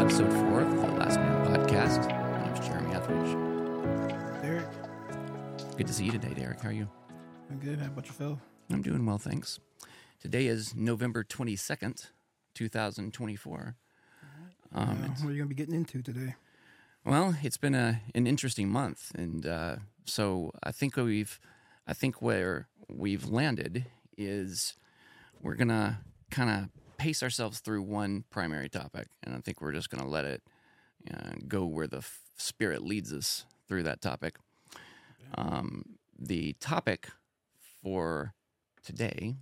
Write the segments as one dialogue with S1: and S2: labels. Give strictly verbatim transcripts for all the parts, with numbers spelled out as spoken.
S1: episode four of the Last Minute Podcast. My name's Jeremy Etheridge.
S2: Derek,
S1: Good to see you today, Derek. How are you?
S2: I'm good. How about yourself?
S1: I'm doing well, thanks. Today is November twenty-second, twenty twenty-four. Um,
S2: Uh,
S1: it's-
S2: what are you going to be getting into today?
S1: well, it's been a an interesting month, and uh, so I think we've, I think where we've landed is we're gonna kind of pace ourselves through one primary topic, and I think we're just gonna let it uh, go where the f- spirit leads us through that topic. Um, the topic for today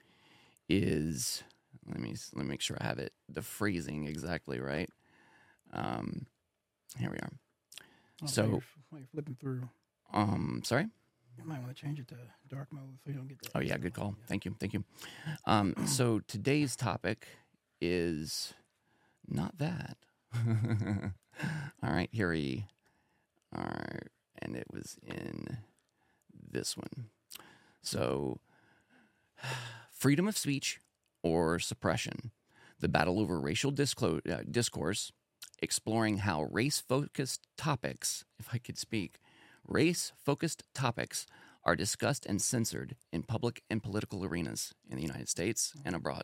S1: is let me let me make sure I have it the phrasing exactly right. Um, here we are.
S2: Oh,
S1: So-
S2: while you're, while you're flipping through,
S1: Um, sorry.
S2: you might want to change it to dark mode so you don't get that.
S1: Oh yeah, good call. Thank you, thank you. Um, so today's topic is not that. All right, here we are, and it was in this one. So, freedom of speech or suppression: the battle over racial disclo- uh, discourse, exploring how race-focused topics, if I could speak, race-focused topics are discussed and censored in public and political arenas in the United States and abroad.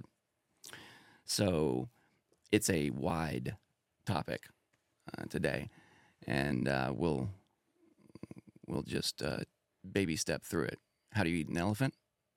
S1: So it's a wide topic uh, today, and uh, we'll we'll just uh, baby step through it. How do you eat an elephant?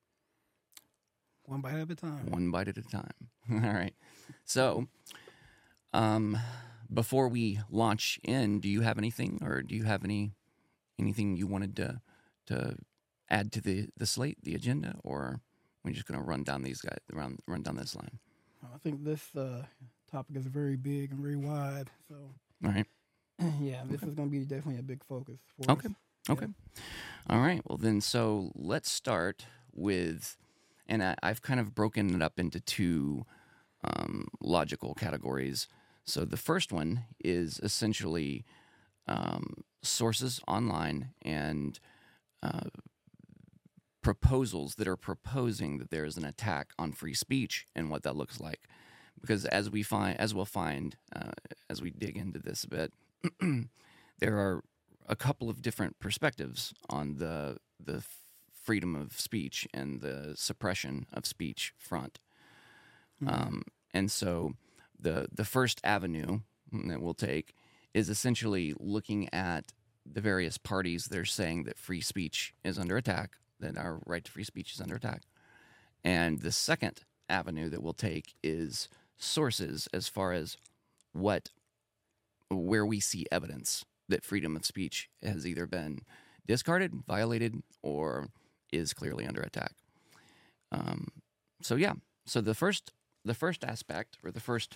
S2: One bite at a time.
S1: One bite at a time. All right. So, um, before we launch in, do you have anything, or do you have any anything you wanted to to add to the, the slate, the agenda, or we're just going to run down these guys, run run down this line?
S2: I think this uh, topic is very big and very wide. So,
S1: All right.
S2: yeah, this is going to be definitely a big focus for
S1: Okay.
S2: us.
S1: Okay. All right. Well, then, so let's start with, and I, I've kind of broken it up into two um, logical categories. So the first one is essentially um, sources online and uh, proposals that are proposing that there is an attack on free speech and what that looks like. Because as we find, as we'll find, uh, as we dig into this a bit, there are a couple of different perspectives on the the f- freedom of speech and the suppression of speech front. Um, and so the the first avenue that we'll take is essentially looking at the various parties that are saying that free speech is under attack, that our right to free speech is under attack. And the second avenue that we'll take is sources as far as what where we see evidence that freedom of speech has either been discarded, violated, or is clearly under attack. Um, so yeah, so the first the first aspect, or the first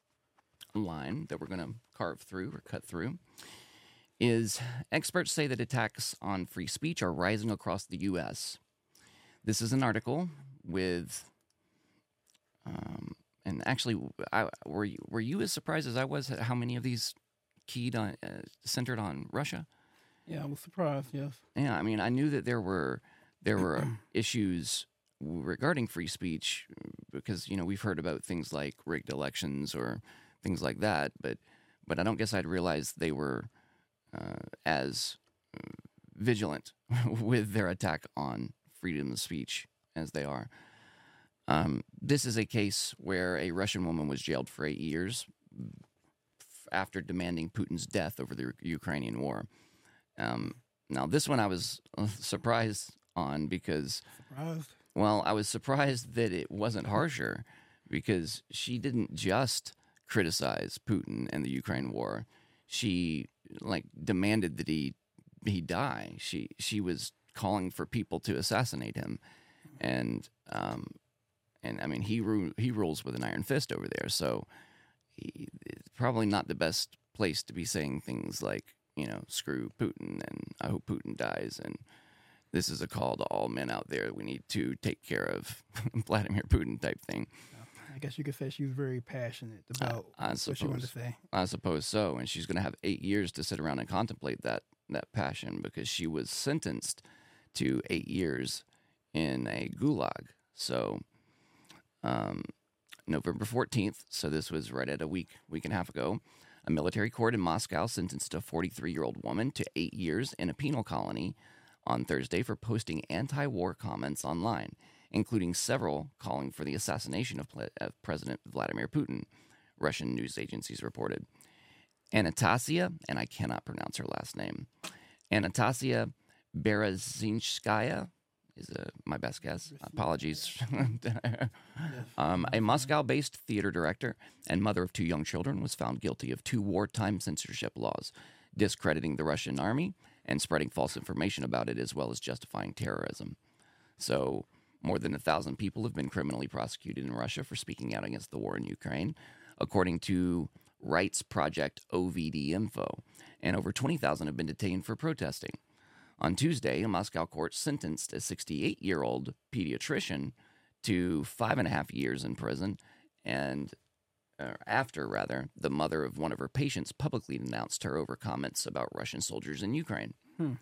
S1: line that we're going to carve through or cut through, is experts say that attacks on free speech are rising across the U S. This is an article with, um, and actually, I, were you, were you as surprised as I was at how many of these keyed on, uh, centered on Russia?
S2: Yeah, I was surprised, yes.
S1: Yeah, I mean, I knew that there were there were issues regarding free speech because, you know, we've heard about things like rigged elections or things like that, but but I don't guess I'd realized they were uh, as uh, vigilant with their attack on freedom of speech as they are. Um, this is a case where a Russian woman was jailed for eight years after demanding Putin's death over the Ukrainian war. Um, now, this one I was uh, surprised on because,
S2: Surprised?
S1: well, I was surprised that it wasn't harsher because she didn't just criticize Putin and the Ukraine war. She, like, demanded that he he die. She she was calling for people to assassinate him, and um, and I mean he ru- he rules with an iron fist over there. So he, it's probably not the best place to be saying things like, you know, screw Putin and I hope Putin dies and this is a call to all men out there. We need to take care of Vladimir Putin type thing.
S2: I guess you could say she was very passionate about
S1: I, I
S2: what she wanted to
S1: suppose.
S2: say.
S1: I suppose so. And she's going to have eight years to sit around and contemplate that that passion because she was sentenced to eight years in a gulag. So, um, November fourteenth, so this was right at a week, week and a half ago, a military court in Moscow sentenced a forty-three-year-old woman to eight years in a penal colony on Thursday for posting anti-war comments online, including several calling for the assassination of, Ple- of President Vladimir Putin, Russian news agencies reported. Anastasia, and I cannot pronounce her last name, Anastasia Berezinskaya is a, my best guess. Apologies. um, a Moscow-based theater director and mother of two young children was found guilty of two wartime censorship laws, discrediting the Russian army and spreading false information about it, as well as justifying terrorism. So more than a thousand people have been criminally prosecuted in Russia for speaking out against the war in Ukraine, according to Rights Project O V D Info, and over twenty thousand have been detained for protesting. On Tuesday, a Moscow court sentenced a sixty-eight-year-old pediatrician to five and a half years in prison, and uh, after, rather, the mother of one of her patients publicly denounced her over comments about Russian soldiers in Ukraine.
S2: Hmm.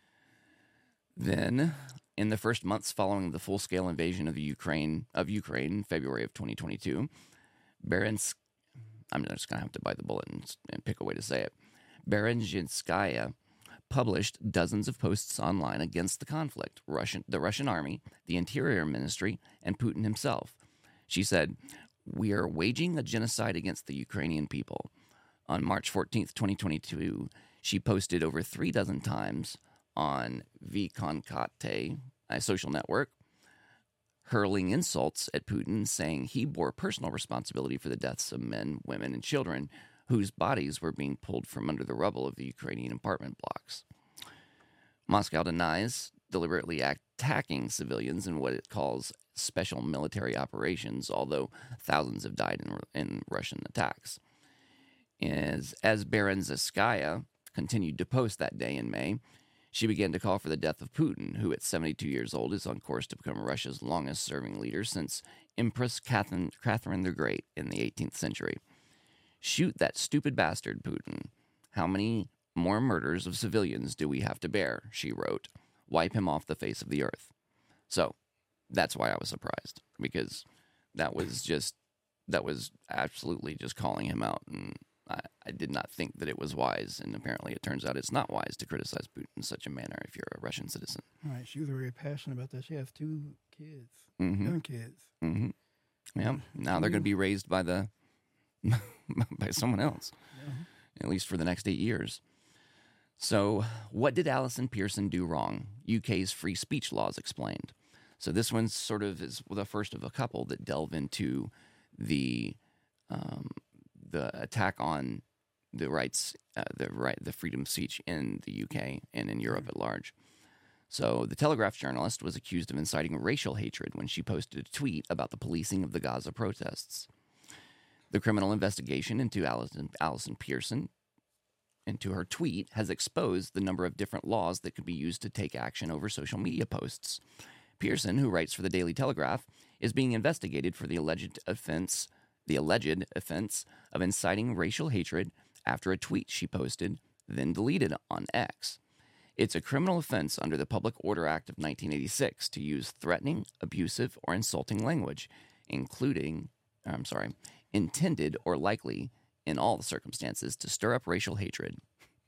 S1: Then, in the first months following the full-scale invasion of the Ukraine of Ukraine in February of twenty twenty-two, Berens, I'm just going to have to bite the bullet and, and pick a way to say it, Berenzhinskaya published dozens of posts online against the conflict, Russian, the Russian army, the Interior Ministry, and Putin himself. She said, "We are waging a genocide against the Ukrainian people." On March fourteenth, twenty twenty-two, she posted over three dozen times on Vkontakte, a social network, hurling insults at Putin, saying he bore personal responsibility for the deaths of men, women, and children whose bodies were being pulled from under the rubble of the Ukrainian apartment blocks. Moscow denies deliberately attacking civilians in what it calls special military operations, although thousands have died in, in Russian attacks. As, as Berenzhinskaya continued to post that day in May, she began to call for the death of Putin, who at seventy-two years old is on course to become Russia's longest-serving leader since Empress Catherine, Catherine the Great in the eighteenth century. "Shoot that stupid bastard, Putin. How many more murders of civilians do we have to bear?" she wrote. "Wipe him off the face of the earth." So that's why I was surprised, because that was just, that was absolutely just calling him out. And I, I did not think that it was wise. And apparently it turns out it's not wise to criticize Putin in such a manner if you're a Russian citizen.
S2: Right. She was very passionate about that. She has two kids,
S1: Mm-hmm.
S2: young kids.
S1: Mm-hmm. Yeah. Now they're going to be raised by the by someone else,
S2: Yeah.
S1: at least for the next eight years. So what did Alison Pearson do wrong? U K's free speech laws explained. So this one sort of is the first of a couple that delve into the um, the attack on the rights, uh, the right, the freedom of speech in the U K and in Europe at large. So the Telegraph journalist was accused of inciting racial hatred when she posted a tweet about the policing of the Gaza protests. The criminal investigation into Alison, Alison Pearson, into her tweet, has exposed the number of different laws that could be used to take action over social media posts. Pearson, who writes for the Daily Telegraph, is being investigated for the alleged offense, the alleged offense of inciting racial hatred after a tweet she posted, then deleted on X. It's a criminal offense under the Public Order Act of nineteen eighty-six to use threatening, abusive, or insulting language, including, I'm sorry, intended or likely in all the circumstances to stir up racial hatred.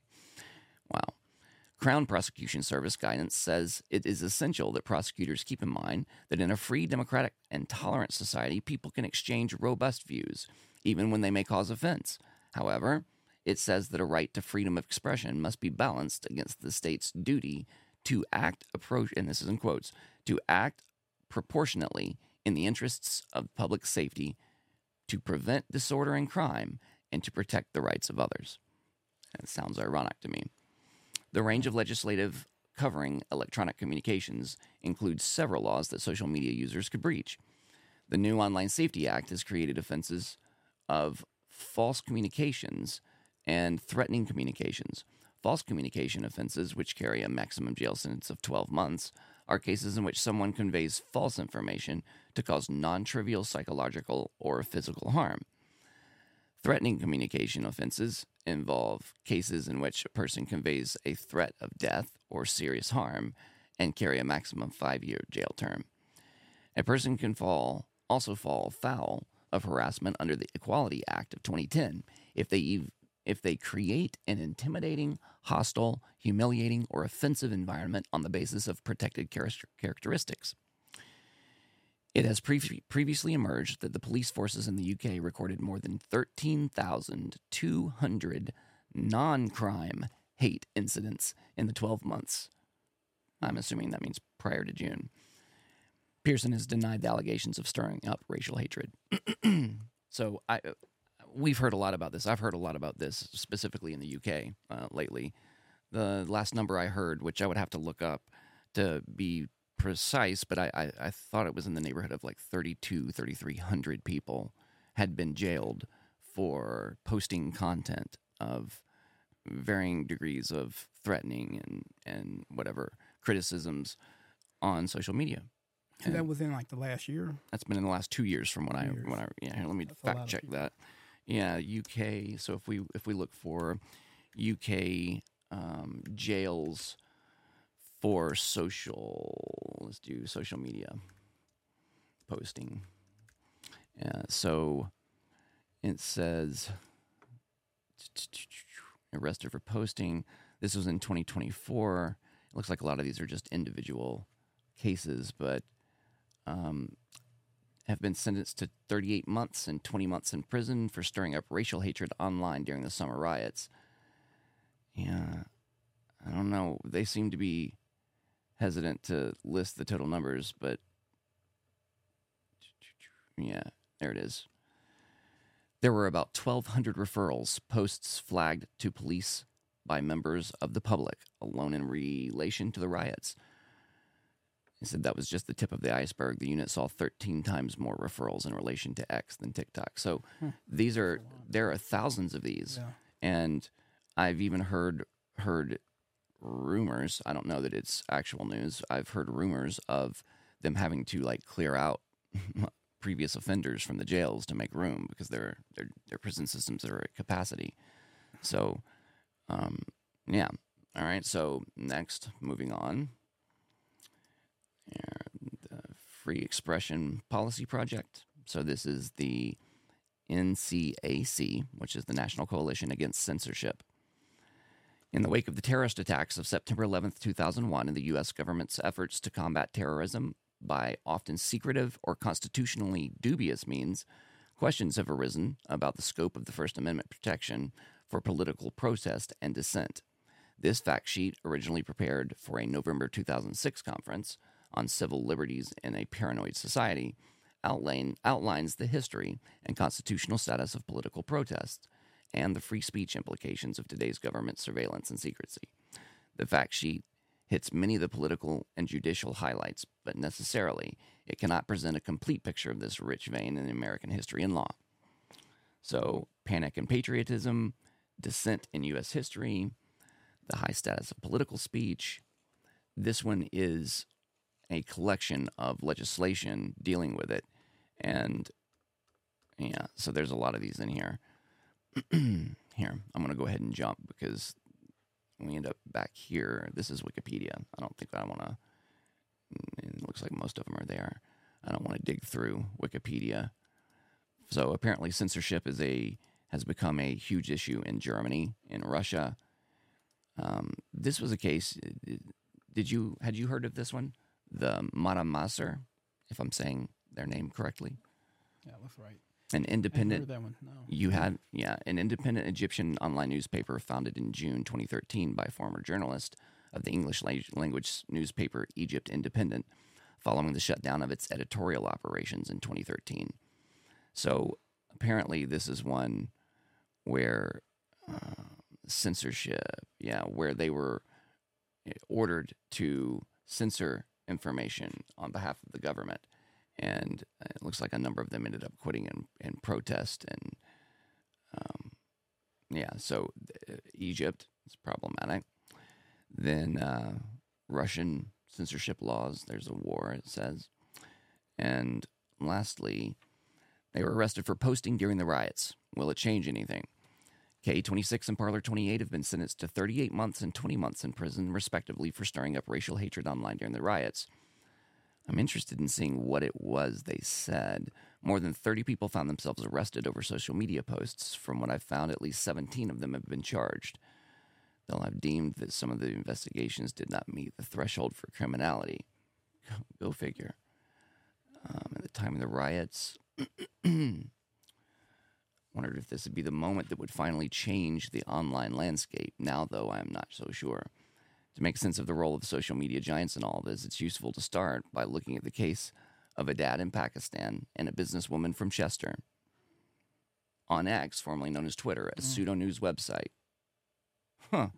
S1: Wow. Crown Prosecution Service guidance says it is essential that prosecutors keep in mind that in a free, democratic, and tolerant society, people can exchange robust views, even when they may cause offense. However, it says that a right to freedom of expression must be balanced against the state's duty to act, approach, and this is in quotes, to act proportionately in the interests of public safety, to prevent disorder and crime, and to protect the rights of others. That sounds ironic to me. The range of legislative covering electronic communications includes several laws that social media users could breach. The new Online Safety Act has created offenses of false communications and threatening communications. False communication offenses, which carry a maximum jail sentence of twelve months, are cases in which someone conveys false information to cause non-trivial psychological or physical harm. Threatening communication offenses involve cases in which a person conveys a threat of death or serious harm and carry a maximum five-year jail term. A person can fall, also fall foul of harassment under the Equality Act of twenty ten if they ev- if they create an intimidating, hostile, humiliating, or offensive environment on the basis of protected char- characteristics. It has pre- previously emerged that the police forces in the U K recorded more than thirteen thousand two hundred non-crime hate incidents in the twelve months. I'm assuming that means prior to June. Pearson has denied the allegations of stirring up racial hatred. So I, we've heard a lot about this. I've heard a lot about this specifically in the U K uh, lately. The last number I heard, which I would have to look up to be precise, but I, I, I thought it was in the neighborhood of like thirty-two, thirty-three hundred people had been jailed for posting content of varying degrees of threatening and, and whatever criticisms on social media.
S2: And that was in like the last year.
S1: That's been in the last two years from when I
S2: Years.
S1: when I yeah. Here, let me
S2: That's a lot
S1: fact
S2: of
S1: check
S2: people.
S1: that. Yeah, U K. So if we if we look for U K um, jails for social, let's do social media posting. Yeah. So it says arrested for posting. This was in twenty twenty-four. It looks like a lot of these are just individual cases, but um, have been sentenced to thirty-eight months and twenty months in prison for stirring up racial hatred online during the summer riots. Yeah, I don't know. They seem to be hesitant to list the total numbers, but yeah, there it is. There were about twelve hundred referrals, posts flagged to police by members of the public, alone in relation to the riots. He said that was just the tip of the iceberg. The unit saw thirteen times more referrals in relation to X than TikTok. So
S2: Hmm.
S1: these are there are thousands of these,
S2: Yeah.
S1: and I've even heard heard rumors. I don't know that it's actual news. I've heard rumors of them having to like clear out previous offenders from the jails to make room because their their their prison systems are at capacity. So, um, yeah. All right. So next, moving on. The Free Expression Policy Project. So this is the N C A C, which is the National Coalition Against Censorship. In the wake of the terrorist attacks of September eleventh, two thousand one, and the U S government's efforts to combat terrorism by often secretive or constitutionally dubious means, questions have arisen about the scope of the First Amendment protection for political protest and dissent. This fact sheet, originally prepared for a November two thousand six conference on civil liberties in a paranoid society, outline, outlines the history and constitutional status of political protests and the free speech implications of today's government surveillance and secrecy. The fact sheet hits many of the political and judicial highlights, but necessarily it cannot present a complete picture of this rich vein in American history and law. So, panic and patriotism, dissent in U S history, the high status of political speech. This one is a collection of legislation dealing with it. And yeah, so there's a lot of these in here. Here, I'm going to go ahead and jump because we end up back here. This is Wikipedia. I don't think I want to, it looks like most of them are there. I don't want to dig through Wikipedia. So apparently censorship is a, has become a huge issue in Germany, in Russia. Um, this was a case, did you, had you heard of this one? The Maramasser, if I'm saying their name correctly.
S2: Yeah, that's right.
S1: An
S2: I
S1: independent,
S2: heard that one. No.
S1: you had, yeah, an independent Egyptian online newspaper founded in June twenty thirteen by former journalist of the English la- language newspaper Egypt Independent, following the shutdown of its editorial operations in twenty thirteen. So apparently this is one where uh, censorship, yeah, where they were ordered to censor information on behalf of the government. And it looks like a number of them ended up quitting in, in protest. And um, yeah, so uh, Egypt is problematic. Then uh, Russian censorship laws, there's a war, it says. And lastly, they were arrested for posting during the riots. Will it change anything? K twenty-six and Parler twenty-eight have been sentenced to thirty-eight months and twenty months in prison, respectively, for stirring up racial hatred online during the riots. I'm interested in seeing what it was they said. More than thirty people found themselves arrested over social media posts. From what I've found, at least seventeen of them have been charged. They'll have deemed that some of the investigations did not meet the threshold for criminality. Go figure. Um, at the time of the riots, wondered if this would be the moment that would finally change the online landscape. Now, though, I am not so sure. To make sense of the role of social media giants in all this, it's useful to start by looking at the case of a dad in Pakistan and a businesswoman from Chester. On X, formerly known as Twitter, a pseudo-news website. Huh.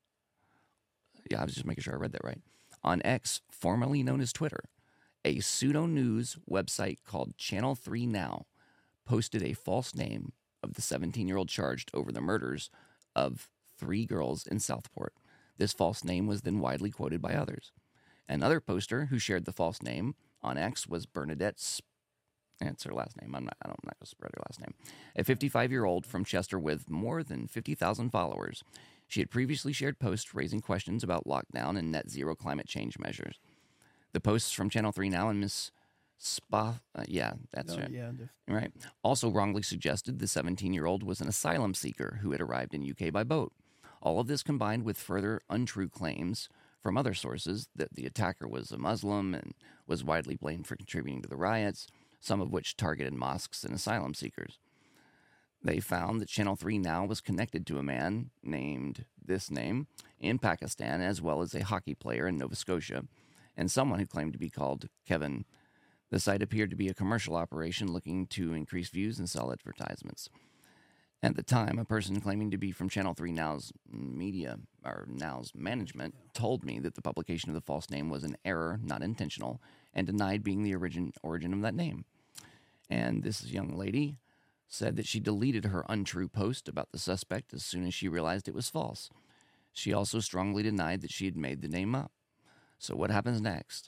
S1: Yeah, I was just making sure I read that right. On X, formerly known as Twitter, a pseudo-news website called Channel three Now posted a false name of the seventeen-year-old charged over the murders of three girls in Southport. This false name was then widely quoted by others. Another poster who shared the false name on X was Bernadette Sp- That's her last name. I'm not, I don't, I'm not going to spread her last name. A fifty-five-year-old from Chester with more than fifty thousand followers. She had previously shared posts raising questions about lockdown and net zero climate change measures. The posts from Channel three Now and Miss Spa, uh, yeah, that's
S2: Oh,
S1: right.
S2: yeah, just,
S1: Right. Also wrongly suggested the seventeen-year-old was an asylum seeker who had arrived in U K by boat. All of this combined with further untrue claims from other sources that the attacker was a Muslim and was widely blamed for contributing to the riots, some of which targeted mosques and asylum seekers. They found that Channel three Now was connected to a man named this name in Pakistan, as well as a hockey player in Nova Scotia, and someone who claimed to be called Kevin. The site appeared to be a commercial operation looking to increase views and sell advertisements. At the time, a person claiming to be from Channel three Now's media, or Now's management, told me that the publication of the false name was an error, not intentional, and denied being the origin, origin of that name. And this young lady said that she deleted her untrue post about the suspect as soon as she realized it was false. She also strongly denied that she had made the name up. So what happens next?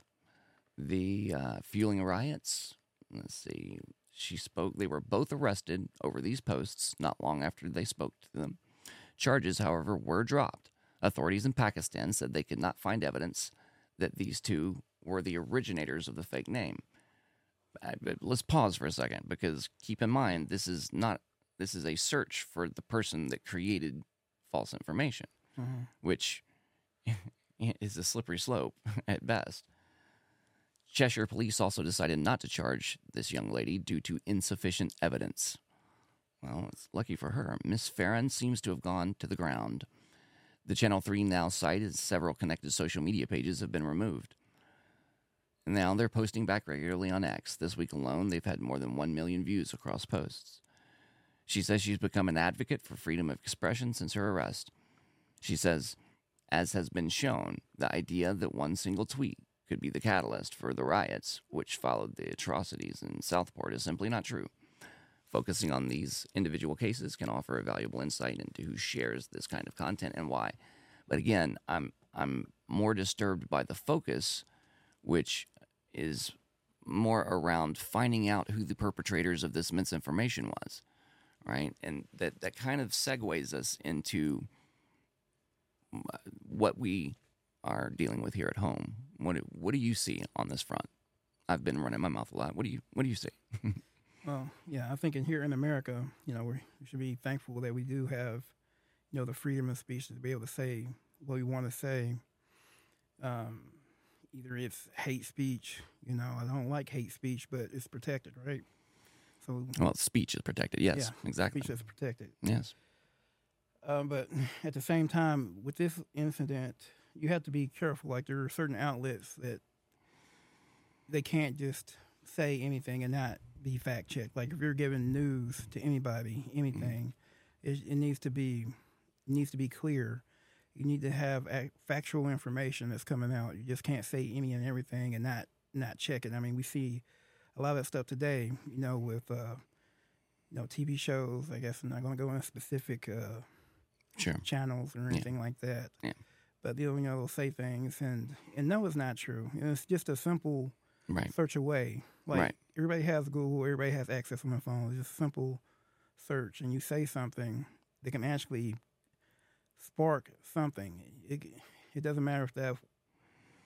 S1: The uh, fueling riots, let's see, she spoke, they were both arrested over these posts not long after they spoke to them. Charges, however, were dropped. Authorities in Pakistan said they could not find evidence that these two were the originators of the fake name. But let's pause for a second, because keep in mind, this is not, this is a search for the person that created false information,
S2: mm-hmm.
S1: which is a slippery slope at best. Cheshire police also decided not to charge this young lady due to insufficient evidence. Well, it's lucky for her. Miss Farron seems to have gone to the ground. The Channel three Now site and several connected social media pages have been removed. Now they're posting back regularly on X. This week alone, they've had more than one million views across posts. She says she's become an advocate for freedom of expression since her arrest. She says, as has been shown, the idea that one single tweet could be the catalyst for the riots, which followed the atrocities in Southport, is simply not true. Focusing on these individual cases can offer a valuable insight into who shares this kind of content and why. But again, I'm I'm more disturbed by the focus, which is more around finding out who the perpetrators of this misinformation was, right? And that, that kind of segues us into what we are dealing with here at home. What do, what do you see on this front? I've been running my mouth a lot. What do you What do you see?
S2: Well, yeah, I think in here in America, you know, we should be thankful that we do have, you know, the freedom of speech to be able to say what we want to say. Um, either it's hate speech, you know, I don't like hate speech, but it's protected, right? So,
S1: well, speech is protected. Yes,
S2: yeah,
S1: exactly.
S2: Speech is protected.
S1: Yes.
S2: Um, but at the same time, with this incident, you have to be careful. Like, there are certain outlets that they can't just say anything and not be fact checked. Like, if you're giving news to anybody, anything, mm-hmm. it, it needs to be it needs to be clear. You need to have a, factual information that's coming out. You just can't say any and everything and not not check it. I mean, we see a lot of that stuff today. You know, with uh, you know T V shows. I guess I'm not going to go into specific uh,
S1: sure.
S2: channels or anything
S1: yeah.
S2: like that.
S1: Yeah.
S2: But they'll, you know, they'll say things and and no, it's not true. And it's just a simple
S1: right.
S2: search away. Like
S1: right.
S2: everybody has Google, everybody has access on their phone. It's just a simple search, and you say something that can actually spark something. It it doesn't matter if that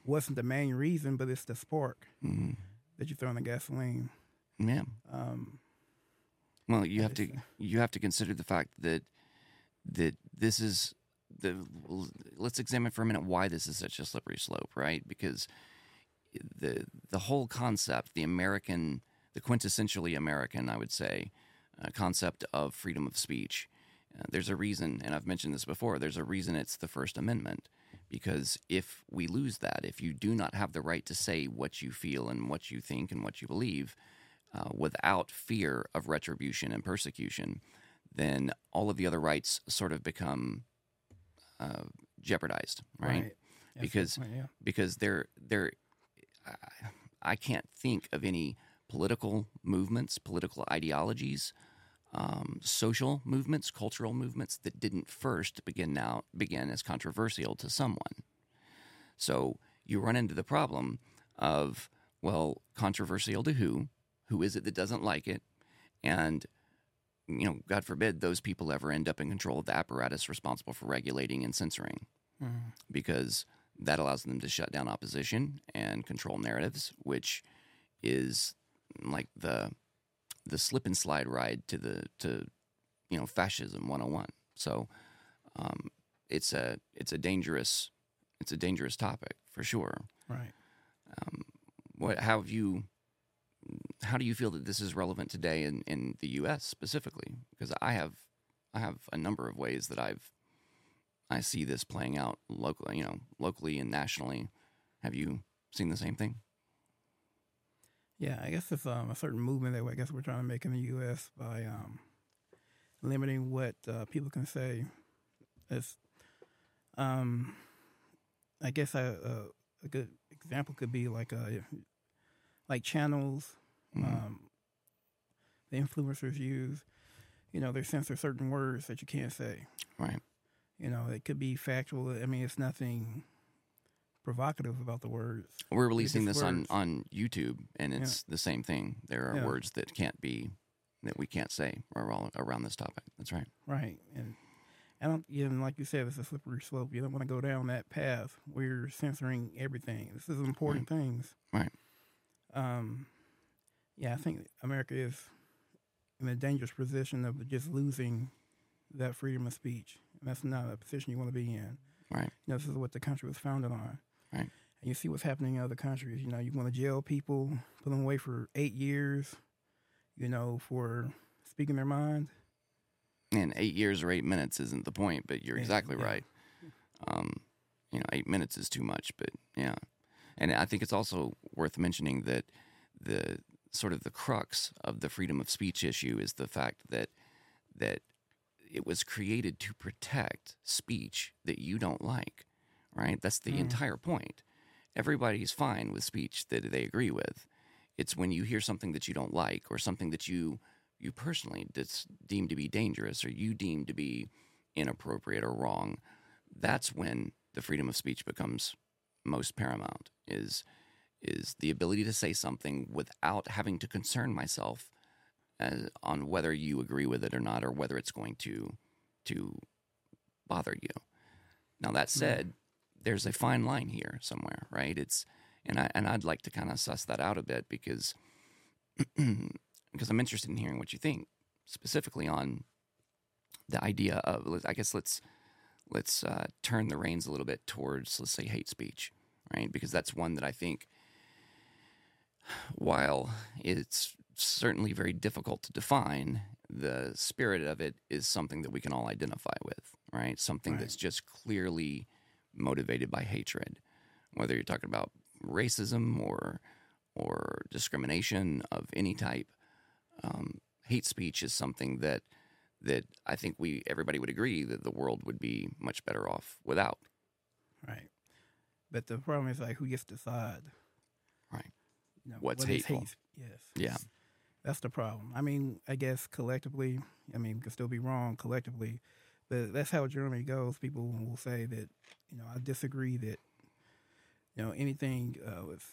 S2: wasn't the main reason, but it's the spark
S1: Mm.
S2: that you throw in the gasoline.
S1: Yeah.
S2: Um,
S1: Well, you
S2: I
S1: have to
S2: just-
S1: you have to consider the fact that that this is the. Let's examine for a minute why this is such a slippery slope, right? Because the the whole concept, the American, the quintessentially American, I would say, uh, concept of freedom of speech. Uh, there's a reason, and I've mentioned this before. There's a reason it's the First Amendment, because if we lose that, if you do not have the right to say what you feel and what you think and what you believe, uh, without fear of retribution and persecution, then all of the other rights sort of become uh, jeopardized, right?
S2: That's the
S1: Because
S2: point, yeah.
S1: because they're they're I- I can't think of any political movements, political ideologies, um, social movements, cultural movements that didn't first begin now begin as controversial to someone. So you run into the problem of, well, controversial to who? Who is it that doesn't like it? And you know, God forbid those people ever end up in control of the apparatus responsible for regulating and censoring,
S2: Mhm.
S1: because that allows them to shut down opposition and control narratives, which is like the the slip and slide ride to the to you know fascism one oh one. So um, it's a it's a dangerous it's a dangerous topic for sure.
S2: Right.
S1: Um, what how have you how do you feel that this is relevant today in, in the U S specifically? Because I have I have a number of ways that I've I see this playing out locally, you know, locally and nationally. Have you seen the same thing?
S2: Yeah, I guess it's um, a certain movement that I guess we're trying to make in the U S by um, limiting what uh, people can say. It's, um, I guess a, a, a good example could be like a, like channels
S1: Mhm.
S2: um, the influencers use. You know, they censor certain words that you can't say.
S1: Right.
S2: You know, it could be factual. I mean, it's nothing provocative about the words.
S1: We're releasing
S2: just
S1: this on,
S2: words.
S1: on YouTube, and it's the same thing. There are
S2: Yeah.
S1: words that can't be, that we can't say around, around this topic. That's right.
S2: Right. And I don't, even like you said, it's a slippery slope. You don't want to go down that path where you're censoring everything. This is important things.
S1: Right.
S2: Um, yeah, I think America is in a dangerous position of just losing that freedom of speech. And that's not a position you want to be in.
S1: Right.
S2: You know, this is what the country was founded on.
S1: Right.
S2: And you see what's happening in other countries. You know, you want to jail people, put them away for eight years, you know, for speaking their mind.
S1: And eight years or eight minutes isn't the point, but you're
S2: Yeah,
S1: exactly
S2: yeah.
S1: right. Um, you know, eight minutes is too much, but yeah. And I think it's also worth mentioning that the sort of the crux of the freedom of speech issue is the fact that that it was created to protect speech that you don't like, right? That's the
S2: Mm.
S1: entire point. Everybody's fine with speech that they agree with. It's when you hear something that you don't like, or something that you you personally dis- deem to be dangerous, or you deem to be inappropriate or wrong, that's when the freedom of speech becomes most paramount, is is the ability to say something without having to concern myself as, on whether you agree with it or not, or whether it's going to to bother you. Now that said, there's a fine line here somewhere, right? It's and I and I'd like to kind of suss that out a bit, because because I'm interested in hearing what you think specifically on the idea of, I guess let's let's uh, turn the reins a little bit towards, let's say, hate speech, right? Because that's one that I think, while it's certainly very difficult to define, the spirit of it is something that we can all identify with, right? Something
S2: Right.
S1: that's just clearly motivated by hatred, whether you're talking about racism or or discrimination of any type. Um, hate speech is something that that I think we everybody would agree that the world would be much better off without.
S2: Right. But the problem is, like, who gets to decide?
S1: Right.
S2: You know,
S1: What's
S2: what is
S1: hateful?
S2: hate? Yes.
S1: Yeah.
S2: That's the problem. I mean, I guess collectively, I mean, we could still be wrong collectively, but that's how Germany goes. People will say that, you know, I disagree that, you know, anything uh, with,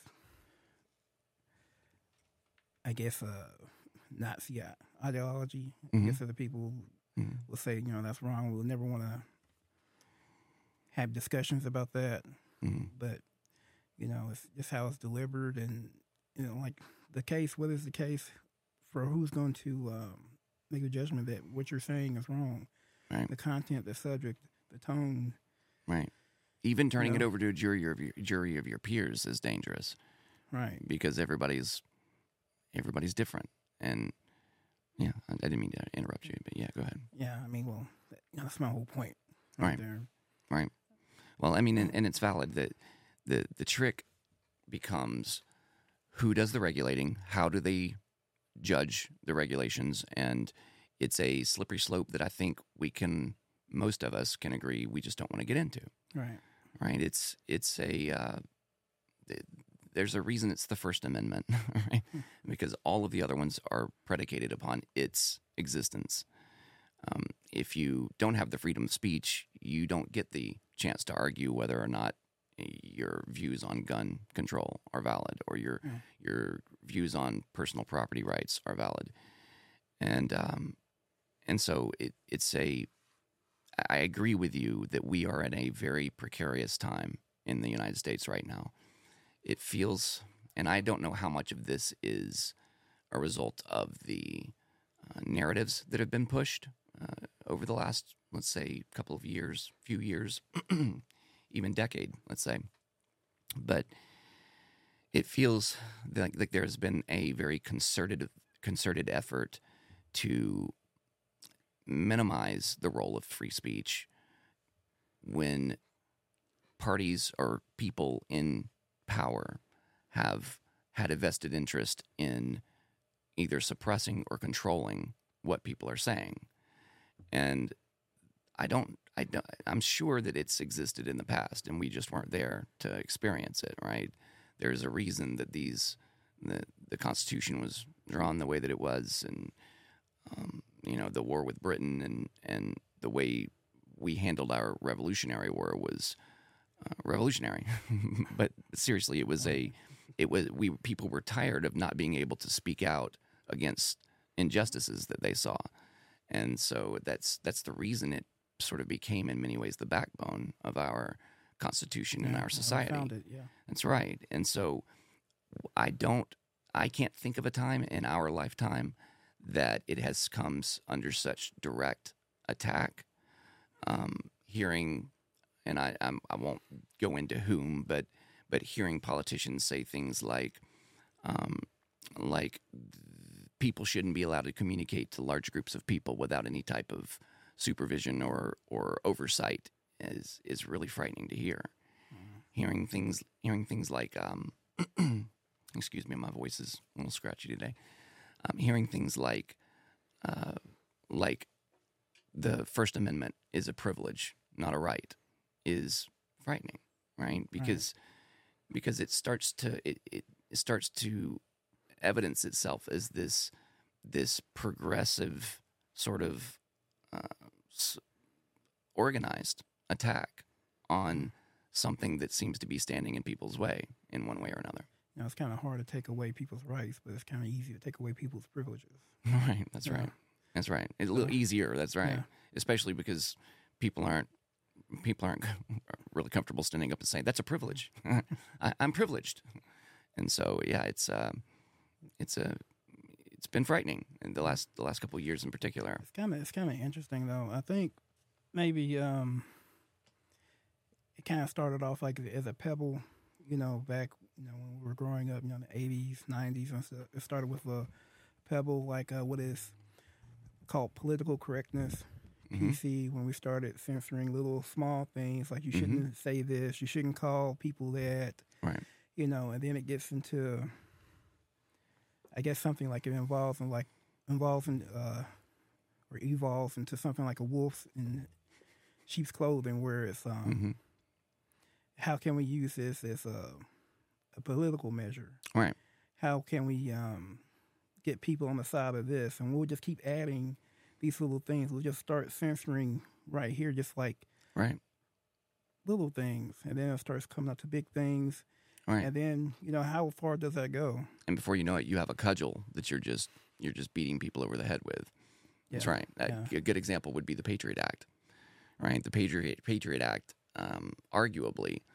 S2: I guess, uh, Nazi ideology.
S1: Mhm.
S2: I guess other people
S1: Mhm.
S2: will say, you know, that's wrong. We'll never want to have discussions about that.
S1: Mhm.
S2: But, You know, it's just how it's delivered, and you know, like the case. What is the case for who's going to um, make a judgment that what you're saying is wrong?
S1: Right.
S2: The content, the subject, the tone.
S1: Right. Even turning
S2: You know?
S1: it over to a jury of your, jury of your peers is dangerous.
S2: Right.
S1: Because everybody's everybody's different. And yeah, I, I didn't mean to interrupt you, but yeah, go ahead.
S2: Yeah, I mean, well, that, you know, that's my whole point. Right,
S1: Right.
S2: there.
S1: Right. Well, I mean, and, and it's valid that the the trick becomes who does the regulating, how do they judge the regulations, and it's a slippery slope that I think we can, most of us can agree, we just don't want to get into.
S2: Right.
S1: Right. It's it's a uh, it, there's a reason it's the First Amendment, right? Because all of the other ones are predicated upon its existence. Um, if you don't have the freedom of speech, you don't get the chance to argue whether or not your views on gun control are valid, or your
S2: Yeah.
S1: your views on personal property rights are valid. And um, and so it it's a I agree with you that we are in a very precarious time in the United States right now. It feels, and I don't know how much of this is a result of the uh, narratives that have been pushed uh, over the last, let's say, couple of years, few years, even decade, let's say. But it feels like, like there's been a very concerted, concerted effort to minimize the role of free speech when parties or people in power have had a vested interest in either suppressing or controlling what people are saying. And I don't, I don't, I'm sure that it's existed in the past and we just weren't there to experience it, right? There's a reason that these, the, the Constitution was drawn the way that it was, and, um, you know, the war with Britain and, and the way we handled our Revolutionary War was uh, revolutionary. But seriously, it was a, it was, we, people were tired of not being able to speak out against injustices that they saw. And so that's, that's the reason it sort of became in many ways the backbone of our Constitution
S2: Yeah,
S1: and our
S2: well,
S1: society.
S2: I found it, yeah.
S1: That's right. And so I don't, I can't think of a time in our lifetime that it has come under such direct attack. Um, hearing, and I I'm, I won't go into whom, but but hearing politicians say things like, um, like people shouldn't be allowed to communicate to large groups of people without any type of supervision or or oversight is is really frightening to hear. Mm-hmm. Hearing things, hearing things like, um, excuse me, my voice is a little scratchy today. Um, hearing things like, uh, like the First Amendment is a privilege, not a right, is frightening, right? Because right. because it starts to it, it starts to evidence itself as this this progressive sort of uh, organized attack on something that seems to be standing in people's way in one way or another.
S2: You know, it's kind of hard to take away people's rights, but it's kind of easy to take away people's privileges.
S1: Right, that's
S2: yeah.
S1: right. That's right. It's a little easier, that's right. Yeah. Especially because people aren't people aren't really comfortable standing up and saying, that's a privilege. I, I'm privileged. And so, yeah, it's um, it's a it's been frightening in the last the last couple of years in particular.
S2: It's kind of it's kind of interesting though. I think maybe um, it kind of started off like as a pebble, you know, back you know when we were growing up, you know, in the eighties, nineties and stuff. It started with a pebble like uh, what is called political correctness, mm-hmm. P C. When we started censoring little small things like you shouldn't mm-hmm. say this, you shouldn't call people that,
S1: right?
S2: You know, and then it gets into, I guess, something like it involves in like involves in uh, or evolves into something like a wolf in sheep's clothing, where it's um,
S1: mm-hmm.
S2: how can we use this as a, a political measure?
S1: Right.
S2: How can we um, get people on the side of this? And we'll just keep adding these little things. We'll just start censoring right here, just like
S1: right
S2: little things, and then it starts coming up to big things.
S1: Right.
S2: And then, you know, how far does that go?
S1: And before you know it, you have a cudgel that you're just you're just beating people over the head with. Yeah. That's right. Yeah. A good example would be the Patriot Act, right? The Patriot Patriot Act, um, arguably,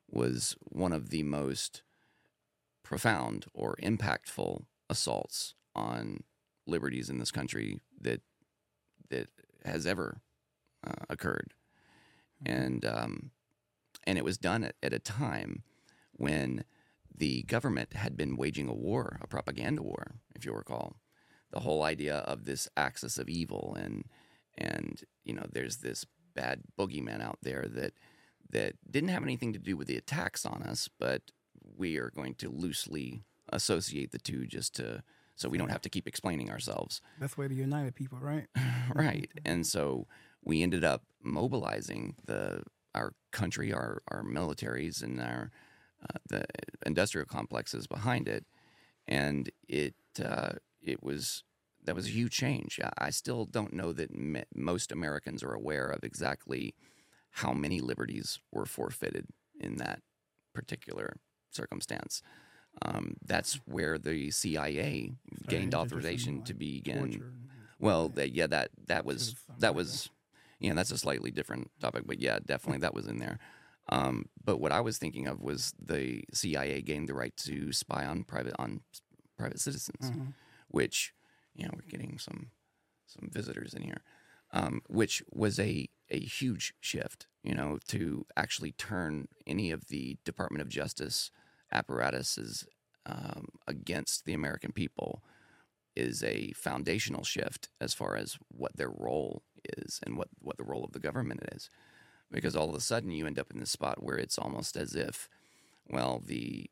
S1: was one of the most profound or impactful assaults on liberties in this country that that has ever uh, occurred, and um, and it was done at, at a time when the government had been waging a war, a propaganda war, if you'll recall. The whole idea of this axis of evil, and and you know, there's this bad boogeyman out there that that didn't have anything to do with the attacks on us, but we are going to loosely associate the two just to so we don't have to keep explaining ourselves.
S2: That's way to unite people, right?
S1: Right. And so we ended up mobilizing the our country, our our militaries, and our uh, the industrial complexes behind it, and it uh, it was that was a huge change. I still don't know that me- most Americans are aware of exactly how many liberties were forfeited in that particular circumstance. Um, that's where the C I A gained authorization like to begin. Well, that, yeah, that that was that was, yeah, that's a slightly different topic, but yeah, definitely that was in there. Um, but what I was thinking of was the C I A gained the right to spy on private on private citizens, mm-hmm. which, you know, we're getting some some visitors in here, um, which was a a huge shift, you know, to actually turn any of the Department of Justice apparatuses um, against the American people is a foundational shift as far as what their role is and what, what the role of the government is. Because all of a sudden you end up in this spot where it's almost as if, well, the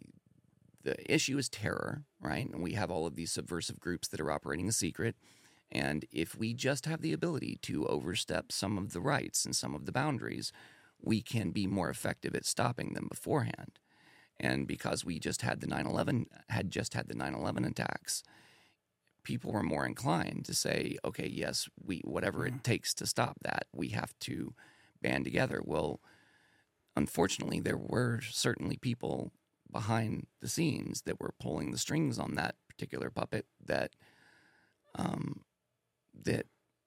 S1: the issue is terror, right? And we have all of these subversive groups that are operating in secret. And if we just have the ability to overstep some of the rights and some of the boundaries, we can be more effective at stopping them beforehand. And because we just had the nine eleven had just had the nine eleven attacks, people were more inclined to say, okay, yes, we whatever mm-hmm. it takes to stop that, we have to band together. Well, unfortunately, there were certainly people behind the scenes that were pulling the strings on that particular puppet that um, that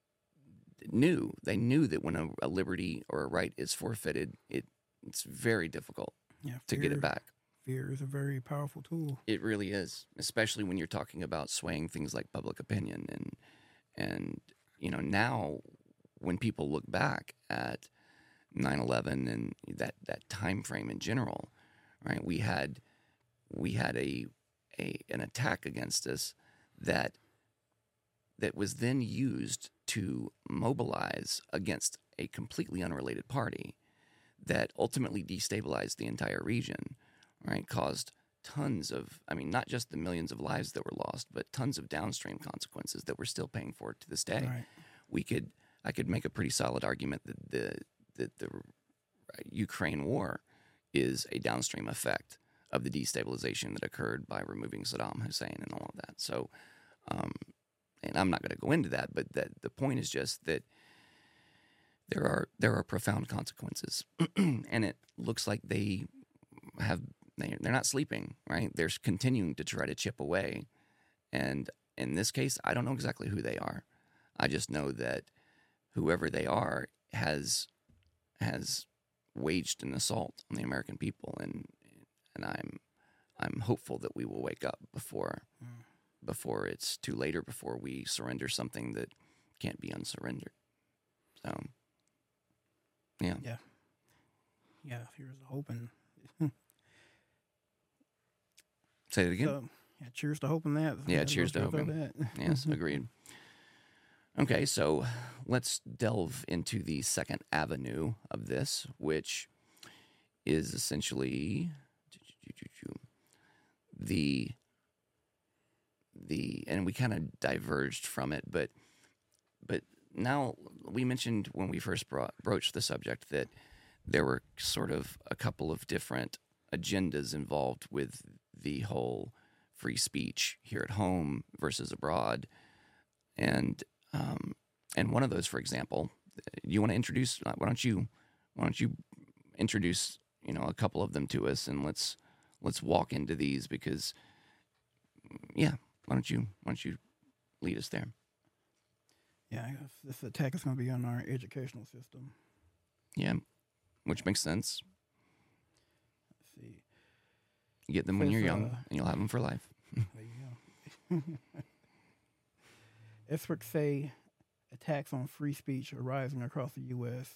S1: knew they knew that when a, a liberty or a right is forfeited, it it's very difficult
S2: yeah,
S1: to
S2: fear,
S1: get it back.
S2: Fear is a very powerful tool.
S1: It really is, especially when you're talking about swaying things like public opinion. And and you know, now when people look back at nine eleven and that, that time frame in general, right? We had we had a a an attack against us that that was then used to mobilize against a completely unrelated party that ultimately destabilized the entire region, right? Caused tons of, I mean, not just the millions of lives that were lost, but tons of downstream consequences that we're still paying for to this day.
S2: Right.
S1: We could, I could make a pretty solid argument that the that the Ukraine war is a downstream effect of the destabilization that occurred by removing Saddam Hussein and all of that. So, um, and I'm not going to go into that, but that the point is just that there are there are profound consequences, and it looks like they have they, they're not sleeping, right? They're continuing to try to chip away, and in this case, I don't know exactly who they are. I just know that whoever they are has has waged an assault on the American people, and and I'm I'm hopeful that we will wake up before. Mm. before it's too late or before we surrender something that can't be unsurrendered. So, yeah.
S2: Yeah. Yeah, here's the hope. And
S1: say it again?
S2: So, yeah, cheers to hoping that.
S1: Yeah, yeah cheers to hoping. That. Yes, agreed. Okay, so let's delve into the second avenue of this, which is essentially the the and we kind of diverged from it, but but now we mentioned when we first brought, broached the subject that there were sort of a couple of different agendas involved with the whole free speech here at home versus abroad, and um, and one of those, for example, you want to introduce? Why don't you why don't you introduce you know a couple of them to us, and let's let's walk into these because yeah. Why don't you why don't you lead us there?
S2: Yeah, this attack is going to be on our educational system.
S1: Yeah, which makes sense.
S2: see.
S1: You get them when
S2: Says,
S1: you're young,
S2: uh,
S1: and you'll have them for life.
S2: There you go. Experts say attacks on free speech are rising across the U S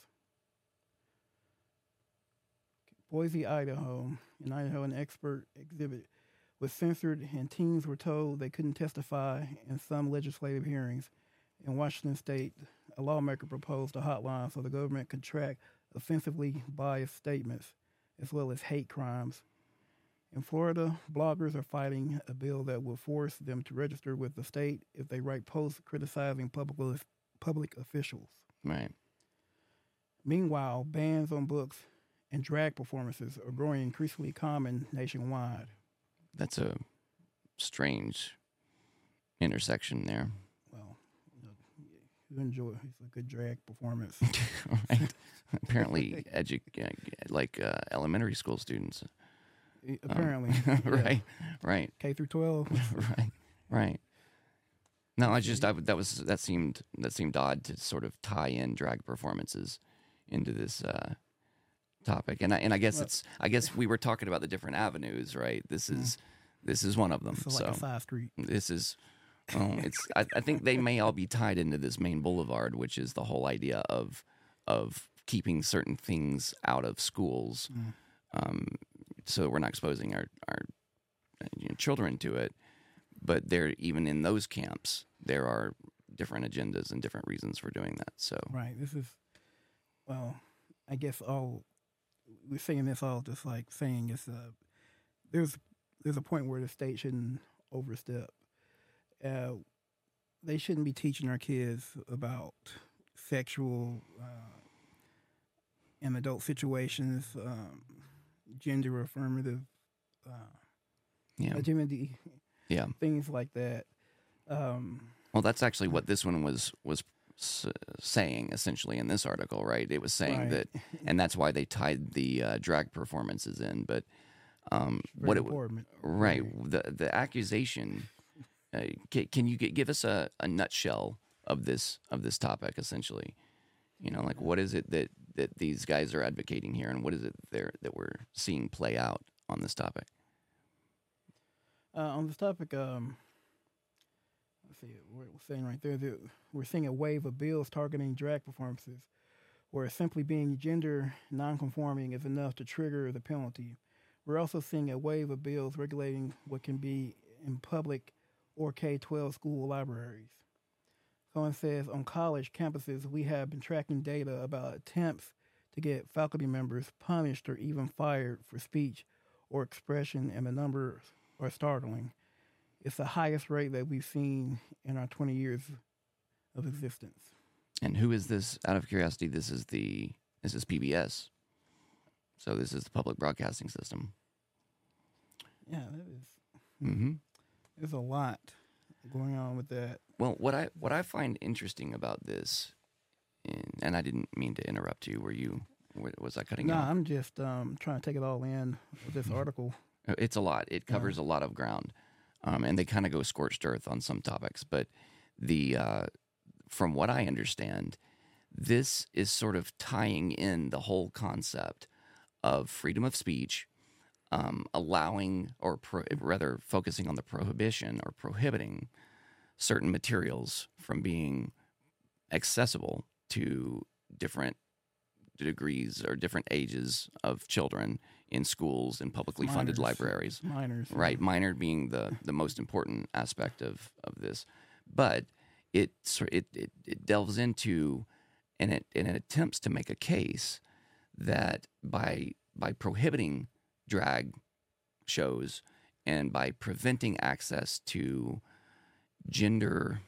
S2: Boise, Idaho. In Idaho, an expert exhibit was censored, and teens were told they couldn't testify in some legislative hearings. In Washington State, a lawmaker proposed a hotline so the government could track offensively biased statements as well as hate crimes. In Florida, bloggers are fighting a bill that will force them to register with the state if they write posts criticizing public, public officials.
S1: Right.
S2: Meanwhile, bans on books and drag performances are growing increasingly common nationwide.
S1: That's a strange intersection there.
S2: Well, you, know, you enjoy it's a good drag performance.
S1: Right. Apparently, edu- like uh, elementary school students.
S2: Apparently.
S1: Um, right,
S2: yeah.
S1: right.
S2: K through twelve.
S1: Right, right. No, I just I, that was that seemed that seemed odd to sort of tie in drag performances into this uh, topic, and I and I guess well, it's I guess we were talking about the different avenues, right? This is yeah. this is one of them.
S2: It's
S1: so
S2: like a side street.
S1: This is. Oh, it's. I, I think they may all be tied into this main boulevard, which is the whole idea of of keeping certain things out of schools. Mm. Um, so we're not exposing our, our you know, children to it. But there, even in those camps, there are different agendas and different reasons for doing that. So
S2: right, this is, well, I guess all we're saying this all just like saying it's uh, there's there's a point where the state shouldn't overstep. Uh, they shouldn't be teaching our kids about sexual uh, and adult situations. Um, gender affirmative, uh,
S1: yeah,
S2: identity,
S1: yeah,
S2: things like that. Um,
S1: well, that's actually what this one was was s- saying essentially in this article, right? It was saying
S2: right.
S1: that, and that's why they tied the uh, drag performances in. But um, what it
S2: important.
S1: right the the accusation. Uh, can, can you g- give us a, a nutshell of this of this topic essentially? You know, like what is it that, that these guys are advocating here, and what is it there that we're seeing play out on this topic?
S2: Uh, on this topic, um, let's see, we're saying right there that we're seeing a wave of bills targeting drag performances, where simply being gender nonconforming is enough to trigger the penalty. We're also seeing a wave of bills regulating what can be in public or K twelve school libraries. Someone says, on college campuses, we have been tracking data about attempts to get faculty members punished or even fired for speech or expression, and the numbers are startling. It's the highest rate that we've seen in our twenty years of existence.
S1: And who is this? Out of curiosity, this is the this is P B S. So this is the public broadcasting system.
S2: Yeah, that is.
S1: Mm-hmm.
S2: There's a lot going on with that.
S1: Well, what I what I find interesting about this, and, and I didn't mean to interrupt you. Were you? Was I cutting?
S2: No,
S1: you
S2: nah, I'm just um, trying to take it all in with this article.
S1: It's a lot. It covers yeah. a lot of ground, um, and they kind of go scorched earth on some topics. But the uh, from what I understand, this is sort of tying in the whole concept of freedom of speech, um, allowing or pro- rather focusing on the prohibition or prohibiting certain materials from being accessible to different degrees or different ages of children in schools and publicly
S2: minors,
S1: funded libraries.
S2: Minors.
S1: Right, minor being the, the most important aspect of, of this. But it, it it it delves into and it and it attempts to make a case that by by prohibiting drag shows and by preventing access to gender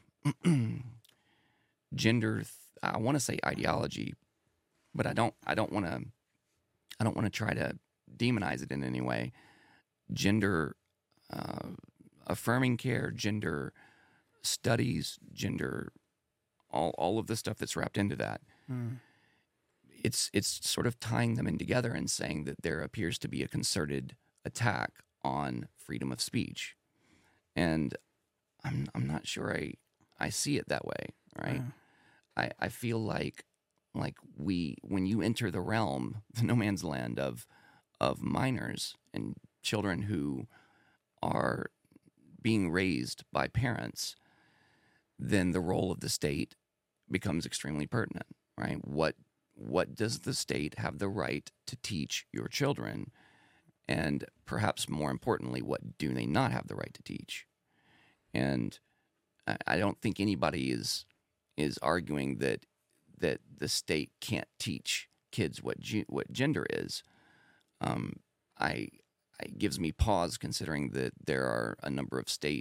S1: gender I want to say ideology, but I don't I don't want to I don't want to try to demonize it in any way. Gender uh, affirming care, gender studies, gender all all of the stuff that's wrapped into that.
S2: Mm.
S1: It's it's sort of tying them in together and saying that there appears to be a concerted attack on freedom of speech. And I'm I'm not sure I I see it that way, right?
S2: Mm.
S1: I, I feel like like we when you enter the realm, the no man's land of of minors and children who are being raised by parents, then the role of the state becomes extremely pertinent, right? What what does the state have the right to teach your children? And perhaps more importantly, what do they not have the right to teach? And I, I don't think anybody is is arguing that that the state can't teach kids what ge- what gender is. Um, I it gives me pause considering that there are a number of state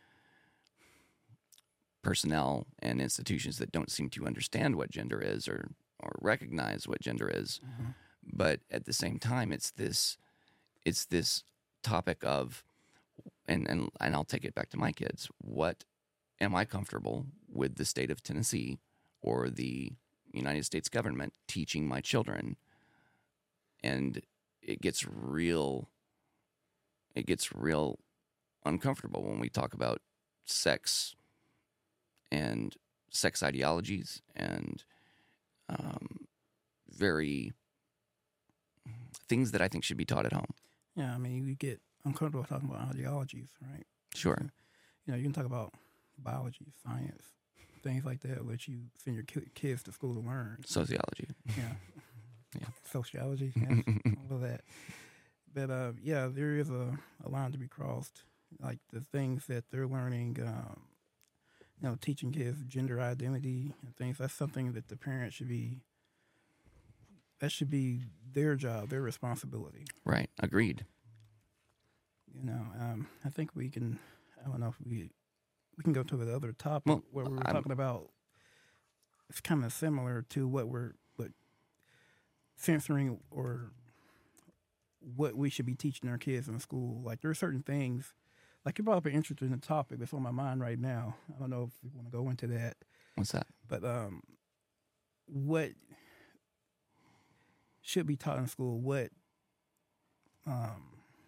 S1: personnel and institutions that don't seem to understand what gender is or or recognize what gender is.
S2: Mm-hmm.
S1: But at the same time, it's this it's this topic of, and, and and I'll take it back to my kids. What am I comfortable with the state of Tennessee or the United States government teaching my children? And it gets real. It gets real uncomfortable when we talk about sex and sex ideologies and um, very things that I think should be taught at home.
S2: Yeah, I mean, you get uncomfortable talking about ideologies, right?
S1: Sure.
S2: So, you know, you can talk about biology, science, things like that, which you send your ki- kids to school to learn.
S1: Sociology.
S2: Yeah.
S1: Yeah.
S2: Sociology, yes, all of that. But, uh, yeah, there is a, a line to be crossed. Like the things that they're learning, um, you know, teaching kids gender identity and things, that's something that the parents should be, that should be their job, their responsibility.
S1: Right. Agreed.
S2: You know, um, I think we can, I don't know if we, we can go to the other topic
S1: Well,
S2: where we were
S1: I'm-
S2: talking about, it's kind of similar to what we're, what censoring or what we should be teaching our kids in school. Like there are certain things, like you brought up an interesting topic that's on my mind right now. I don't know if we want to go into that,
S1: What's that?
S2: but um, what should be taught in school? What um,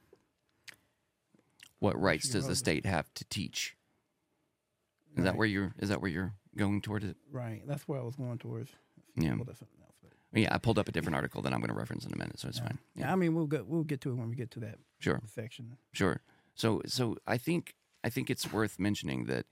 S1: What rights
S2: you
S1: does the
S2: wrote.
S1: state have to teach? Is that
S2: right,
S1: where you're? Is that where you're going toward it?
S2: right? That's where I was going towards.
S1: Yeah.
S2: Well, that's something else, but
S1: Yeah, I pulled up a different article that I'm going to reference in a minute, so it's
S2: yeah.
S1: fine.
S2: Yeah, I mean we'll get we'll get to it when we get to that
S1: Sure.
S2: section.
S1: Sure. So, so I think I think it's worth mentioning that,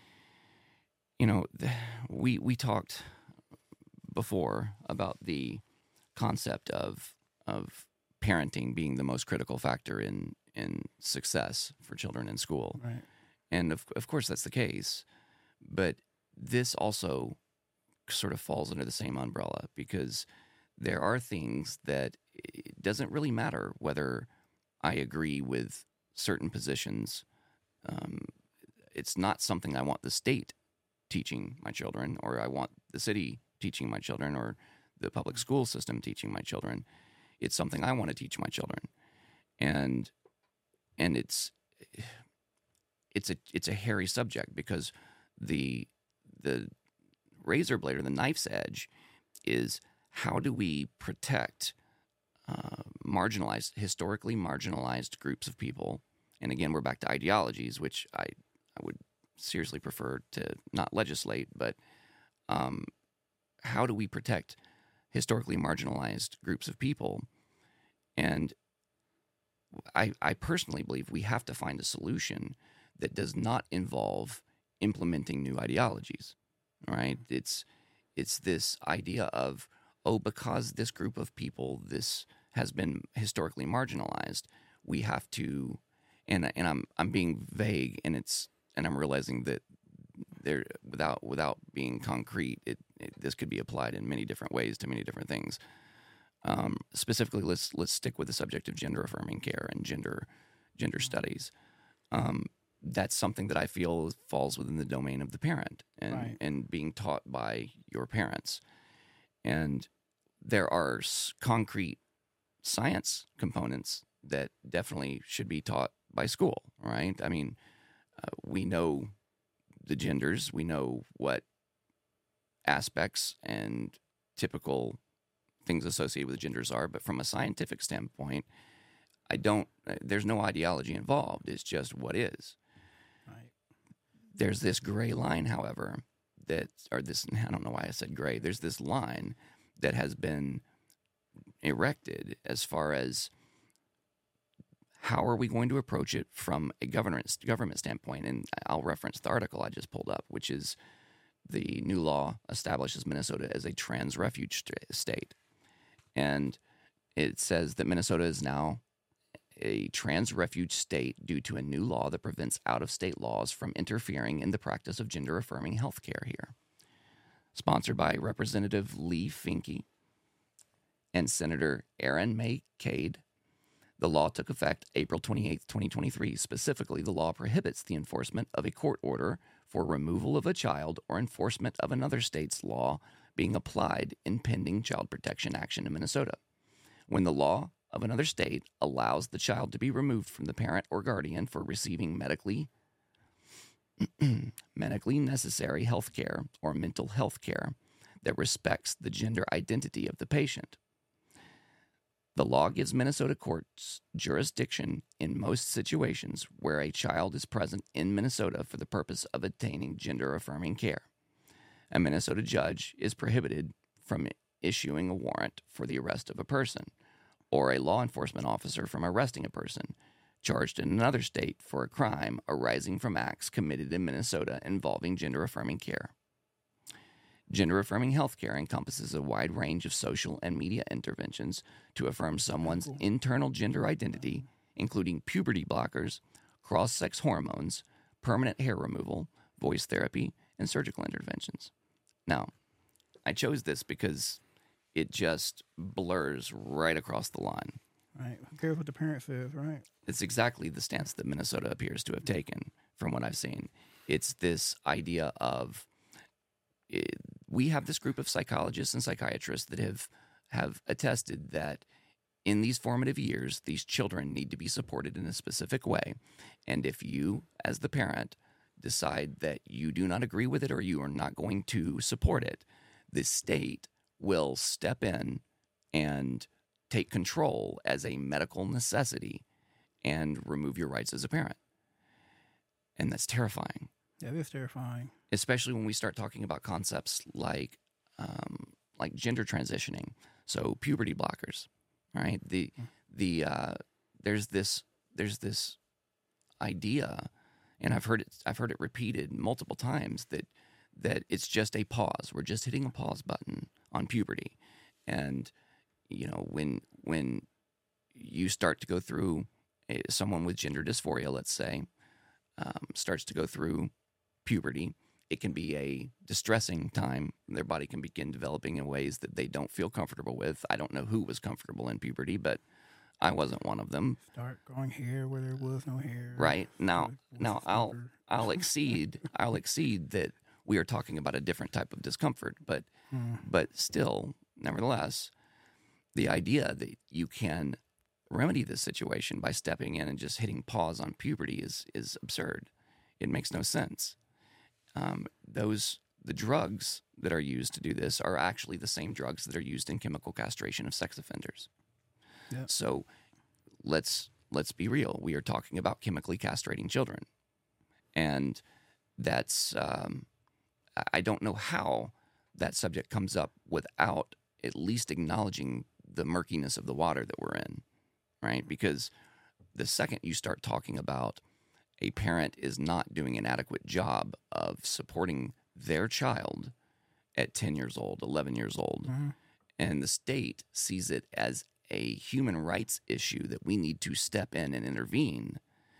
S1: you know, the, we we talked before about the concept of of parenting being the most critical factor in in success for children in school,
S2: Right.
S1: and of of course that's the case, but this also sort of falls under the same umbrella because there are things that it doesn't really matter whether I agree with certain positions. Um, it's not something I want the state teaching my children, or I want the city teaching my children, or the public school system teaching my children. It's something I want to teach my children, and and it's it's a it's a hairy subject because the the razor blade or the knife's edge is how do we protect uh, marginalized, historically marginalized groups of people. And again, we're back to ideologies, which I, I would seriously prefer to not legislate, but um, how do we protect historically marginalized groups of people? And I, I personally believe we have to find a solution that does not involve implementing new ideologies, right? It's, it's this idea of, oh, because this group of people, this has been historically marginalized, we have to, and and I'm I'm being vague, and it's and I'm realizing that there without without being concrete, it, it this could be applied in many different ways to many different things. Um, specifically, let's let's stick with the subject of gender affirming care and gender gender studies. Um, that's something that I feel falls within the domain of the parent and
S2: Right.
S1: and being taught by your parents. And there are s- concrete science components that definitely should be taught by school, right? I mean, uh, we know the genders, we know what aspects and typical things associated with genders are, but from a scientific standpoint, I don't, uh, there's no ideology involved. It's just what is.
S2: Right.
S1: There's this gray line, however, that, or this, I don't know why I said gray, there's this line that has been erected as far as how are we going to approach it from a government government standpoint? And I'll reference the article I just pulled up, which is the new law establishes Minnesota as a trans refuge st- state. And it says that Minnesota is now a trans refuge state due to a new law that prevents out-of-state laws from interfering in the practice of gender-affirming health care here. Sponsored by Representative Lee Finke and Senator Erin May Cade, the law took effect April twenty-eighth, twenty twenty-three. Specifically, the law prohibits the enforcement of a court order for removal of a child or enforcement of another state's law being applied in pending child protection action in Minnesota. When the law of another state allows the child to be removed from the parent or guardian for receiving medically medically necessary health care or mental health care that respects the gender identity of the patient. The law gives Minnesota courts jurisdiction in most situations where a child is present in Minnesota for the purpose of obtaining gender-affirming care. A Minnesota judge is prohibited from issuing a warrant for the arrest of a person, or a law enforcement officer from arresting a person charged in another state for a crime arising from acts committed in Minnesota involving gender-affirming care. Gender-affirming health care encompasses a wide range of social and media interventions to affirm someone's internal gender identity, including puberty blockers, cross-sex hormones, permanent hair removal, voice therapy, and surgical interventions. Now, I chose this because it just blurs right across the line.
S2: Right. Who cares what the parent says, right?
S1: It's exactly the stance that Minnesota appears to have taken from what I've seen. It's this idea of it, we have this group of psychologists and psychiatrists that have have attested that in these formative years, these children need to be supported in a specific way. And if you, as the parent, decide that you do not agree with it or you are not going to support it, the state will step in and take control as a medical necessity and remove your rights as a parent. And that's terrifying.
S2: Yeah, it is terrifying.
S1: Especially when we start talking about concepts like um, like gender transitioning, so puberty blockers, right? The the uh, there's this there's this idea, and I've heard it I've heard it repeated multiple times that that it's just a pause. We're just hitting a pause button on puberty, and you know when when you start to go through a, someone with gender dysphoria, let's say, um, starts to go through puberty, it can be a distressing time. Their body can begin developing in ways that they don't feel comfortable with. I don't know who was comfortable in puberty, but I wasn't one of them.
S2: Start growing hair where there was no hair.
S1: Right. Now, now I'll I'll exceed I'll exceed that we are talking about a different type of discomfort, but mm. but still, nevertheless, the idea that you can remedy this situation by stepping in and just hitting pause on puberty is is absurd. It makes no sense. Um, those the drugs that are used to do this are actually the same drugs that are used in chemical castration of sex offenders. Yep. So let's let's be real. We are talking about chemically castrating children, and that's um, I don't know how that subject comes up without at least acknowledging the murkiness of the water that we're in, right? Because the second you start talking about a parent is not doing an adequate job of supporting their child at ten years old, eleven years old, mm-hmm. and the state sees it as a human rights issue that we need to step in and intervene,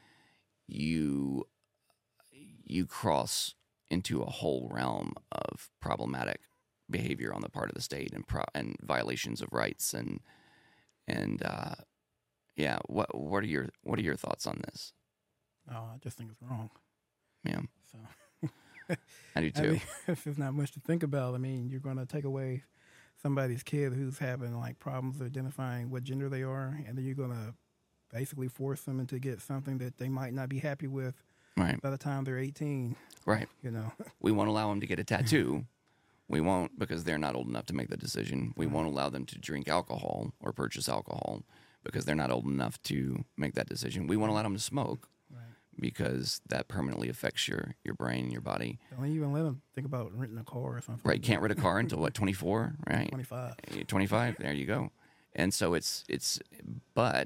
S1: you you cross into a whole realm of problematic behavior on the part of the state and pro- and violations of rights and and uh, yeah, what what are your what are your thoughts on this?
S2: Oh, I just think it's wrong.
S1: Yeah.
S2: So
S1: I do too.
S2: I mean, if there's not much to think about, I mean, you're going to take away somebody's kid who's having like problems identifying what gender they are, and then you're going to basically force them to get something that they might not be happy with
S1: right.
S2: by the time they're eighteen.
S1: Right.
S2: You know,
S1: we won't allow them to get a tattoo. We won't because they're not old enough to make the decision. We right. won't allow them to drink alcohol or purchase alcohol because they're not old enough to make that decision. We won't allow them to smoke. Because that permanently affects your, your brain and your body.
S2: Don't even let them think about renting a car or something.
S1: Right, can't rent a car until what, twenty-four, right?
S2: twenty-five.
S1: twenty-five, there you go. And so it's, it's, but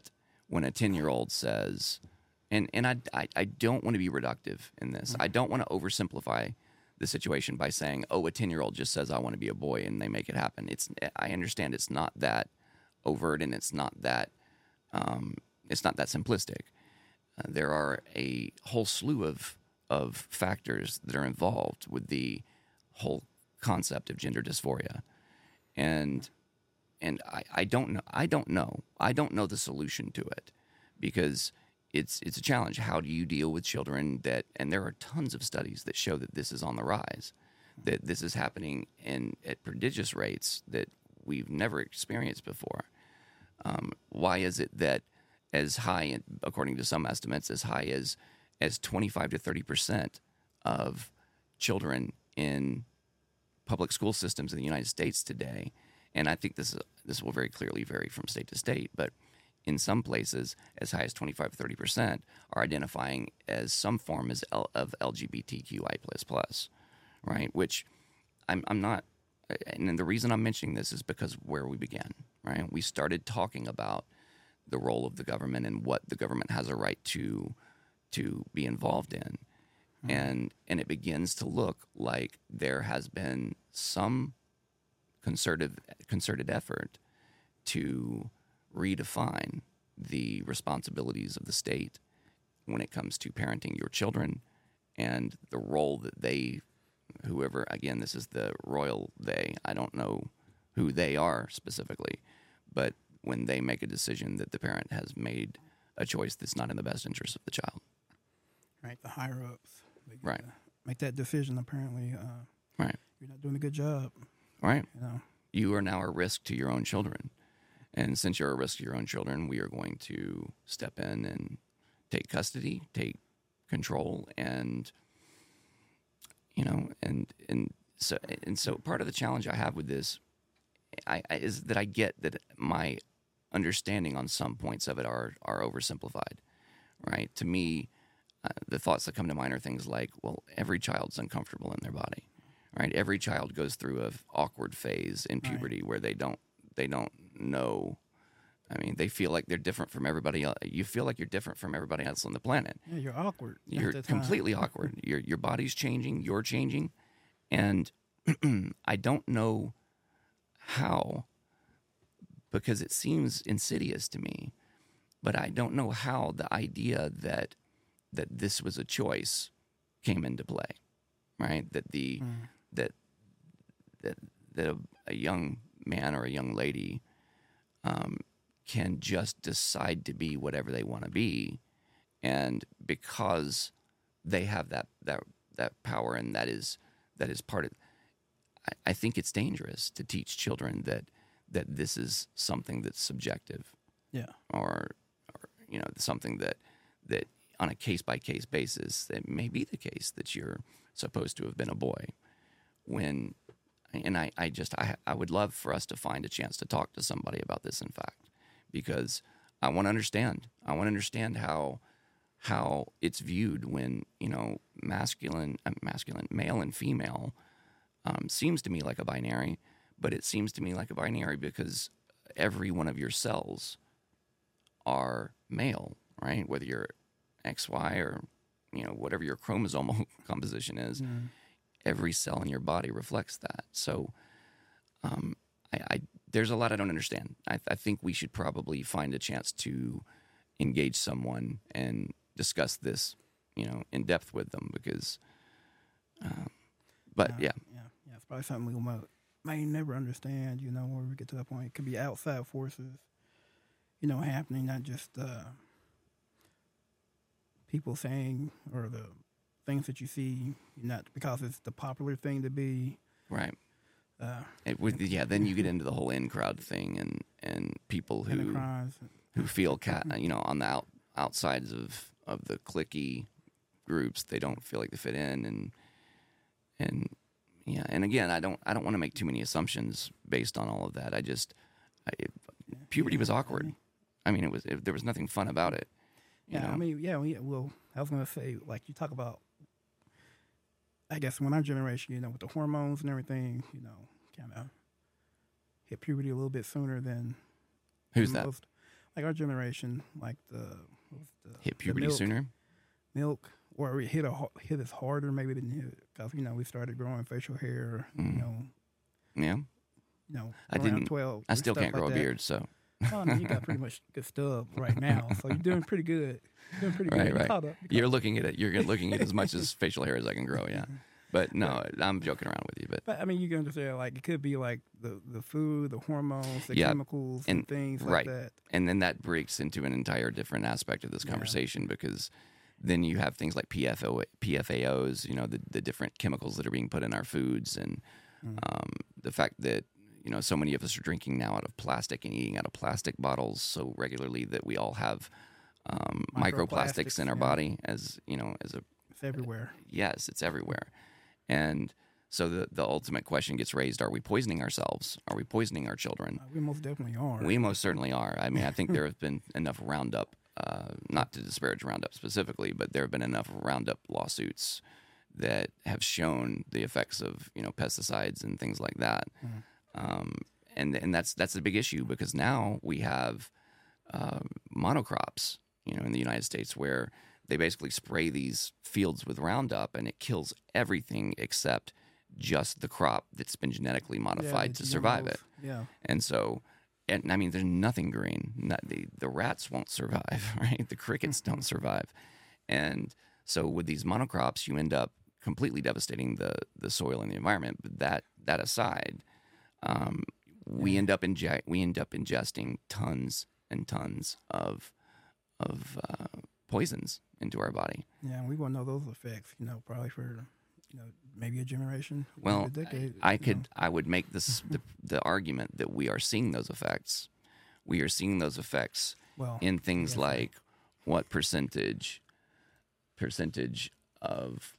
S1: when a ten-year-old says, and, and I, I, I don't want to be reductive in this. I don't want to oversimplify the situation by saying, oh, a ten-year-old just says, I want to be a boy, and they make it happen. It's I understand it's not that overt, and it's not that um, it's not that simplistic. Uh, there are a whole slew of of factors that are involved with the whole concept of gender dysphoria, and and I, I don't know I don't know I don't know the solution to it, because it's it's a challenge. How do you deal with children that, and there are tons of studies that show that this is on the rise, that this is happening in at prodigious rates that we've never experienced before. Um, why is it that as high, according to some estimates, as high as as twenty-five to thirty percent of children in public school systems in the United States today, and I think this is, this will very clearly vary from state to state, but in some places, as high as twenty-five to thirty percent are identifying as some form as L, of L G B T Q I plus plus, right? Which I'm, I'm not, and the reason I'm mentioning this is because where we began, right? We started talking about the role of the government and what the government has a right to to be involved in, mm-hmm. and and it begins to look like there has been some concerted concerted effort to redefine the responsibilities of the state when it comes to parenting your children and the role that they, whoever, again, this is the royal they, I don't know who they are specifically, but when they make a decision that the parent has made a choice that's not in the best interest of the child.
S2: Right, the higher ups. They get
S1: Right.
S2: to make that decision, apparently. Uh,
S1: Right.
S2: You're not doing a good job.
S1: Right.
S2: You know.
S1: You are now a risk to your own children. And since you're a risk to your own children, we are going to step in and take custody, take control, and, you know, and and so and so part of the challenge I have with this I, I, is that I get that my understanding on some points of it are are oversimplified, right? To me, uh, the thoughts that come to mind are things like, well, every child's uncomfortable in their body, right? Every child goes through a awkward phase in puberty right. where they don't they don't know. I mean, they feel like they're different from everybody else. You feel like you're different from everybody else on the planet.
S2: Yeah, you're awkward.
S1: You're completely awkward. Your your body's changing. You're changing, and I don't know how, because it seems insidious to me, but I don't know how the idea that that this was a choice came into play, right? That the mm. that that that a, a young man or a young lady um, can just decide to be whatever they want to be, and because they have that that that power, and that is that is part of. I, I think it's dangerous to teach children that that this is something that's subjective,
S2: yeah,
S1: or, or you know, something that that on a case by case basis, it may be the case that you're supposed to have been a boy, when. And I, I just, I, I would love for us to find a chance to talk to somebody about this, in fact, because I want to understand. I want to understand how, how it's viewed when, you know, masculine, uh, masculine, male and female um, seems to me like a binary, but it seems to me like a binary because every one of your cells are male, right? Whether you're X Y or, you know, whatever your chromosomal composition is. Mm. Every cell in your body reflects that. So um, I, I, there's a lot I don't understand. I, I think we should probably find a chance to engage someone and discuss this, you know, in depth with them because, um, but yeah.
S2: yeah. Yeah, it's probably something we might, may never understand, you know, when we get to that point. It could be outside forces, you know, happening, not just uh, people saying or the things that you see, not because it's the popular thing to be.
S1: Right.
S2: Uh,
S1: it would, yeah, then you get into the whole in crowd thing and, and people who who feel cat, you know, on the out, outsides of, of the cliquey groups, they don't feel like they fit in, and and yeah, and again, I don't I don't want to make too many assumptions based on all of that. I just I, it, puberty was awkward. I mean, it was it, there was nothing fun about it. You
S2: yeah,
S1: know?
S2: I mean, yeah, we, well, I was gonna say, like you talk about. I guess when our generation, you know, with the hormones and everything, you know, kind of hit puberty a little bit sooner than
S1: who's
S2: most.
S1: that?
S2: like our generation, like the, what was the
S1: Hit
S2: the
S1: puberty
S2: milk,
S1: sooner.
S2: milk, or it hit a har- hit us harder. Maybe than hit because you know we started growing facial hair.
S1: Mm.
S2: You know,
S1: Yeah.
S2: you know,
S1: I
S2: around
S1: didn't-
S2: twelve.
S1: I
S2: and
S1: still
S2: stuff
S1: can't
S2: like
S1: grow a
S2: that.
S1: beard, so.
S2: Oh, no, you got pretty much good stuff right now, so you're doing pretty good. You're doing pretty
S1: Right,
S2: good. You
S1: right.
S2: caught up. You
S1: You're
S2: caught
S1: looking at it. You're looking at as much as facial hair as I can grow, yeah.
S2: up.
S1: But no, I'm joking around with you. But
S2: But I mean, you can understand, like it could be like the, the food, the hormones, the
S1: Yeah, and-
S2: chemicals, and, things like
S1: right.
S2: that.
S1: and then that breaks into an entire different aspect of this
S2: Yeah.
S1: conversation because then you have things like P F O, P F A Os, you know, the, the different chemicals that are being put in our foods, and
S2: Mm.
S1: um, the fact that you know so many of us are drinking now out of plastic and eating out of plastic bottles so regularly that we all have um, microplastics in our
S2: Microplastics, yeah.
S1: body as you know as a
S2: It's everywhere.
S1: yes, it's everywhere. And so the, the ultimate question gets raised, are we poisoning ourselves? Are we poisoning our children?
S2: Uh, we most definitely are.
S1: We most certainly are. I mean, I think there have been enough Roundup, uh, not to disparage Roundup specifically, but there have been enough Roundup lawsuits that have shown the effects of, you know, pesticides and things like that.
S2: Mhm.
S1: Um, and and that's that's a big issue because now we have uh, monocrops, you know, in the United States where they basically spray these fields with Roundup and it kills everything except just the crop that's been genetically
S2: Yeah,
S1: modified
S2: the
S1: to survive
S2: G M Os.
S1: it.
S2: Yeah.
S1: And so, and I mean, there's nothing green. Not, the, the rats won't survive, right? The crickets don't survive. And so with these monocrops, you end up completely devastating the, the soil and the environment. But that, that aside, um, we end up inge- we end up ingesting tons and tons of of uh, poisons into our body.
S2: Yeah, and we won't know those effects, you know, probably for, you know, maybe a generation,
S1: Well,
S2: maybe a decade.
S1: I
S2: you
S1: could
S2: know.
S1: I would make this the, the argument that we are seeing those effects. We are seeing those effects
S2: well,
S1: in things
S2: yeah.
S1: like what percentage percentage of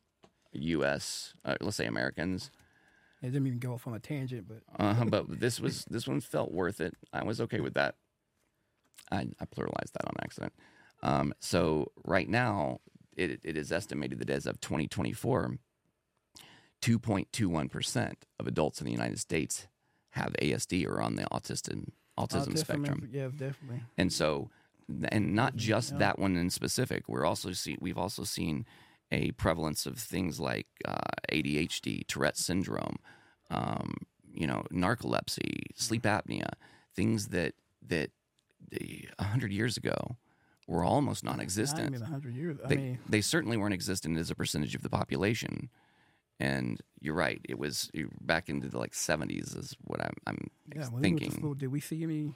S1: U S uh, let's say Americans.
S2: It didn't even go off on a tangent, but
S1: Uh, but this was this one felt worth it. I was okay with that. I, I pluralized that on accident. Um, so right now, it it is estimated that as of twenty twenty-four, two point two one percent of adults in the United States have A S D or on the autism autism
S2: autism,
S1: spectrum.
S2: Yeah, definitely.
S1: And so, and not just
S2: Yeah.
S1: that one in specific. We're also see we've also seen a prevalence of things like uh, A D H D, Tourette syndrome, um, you know, narcolepsy, sleep apnea, things that that a hundred years ago were almost
S2: Not
S1: non-existent.
S2: even a hundred years. I
S1: They
S2: mean,
S1: they certainly weren't existent as a percentage of the population. And you're right; it was back into the like seventies is what I'm I'm
S2: yeah. When we went to
S1: thinking.
S2: school, did we see any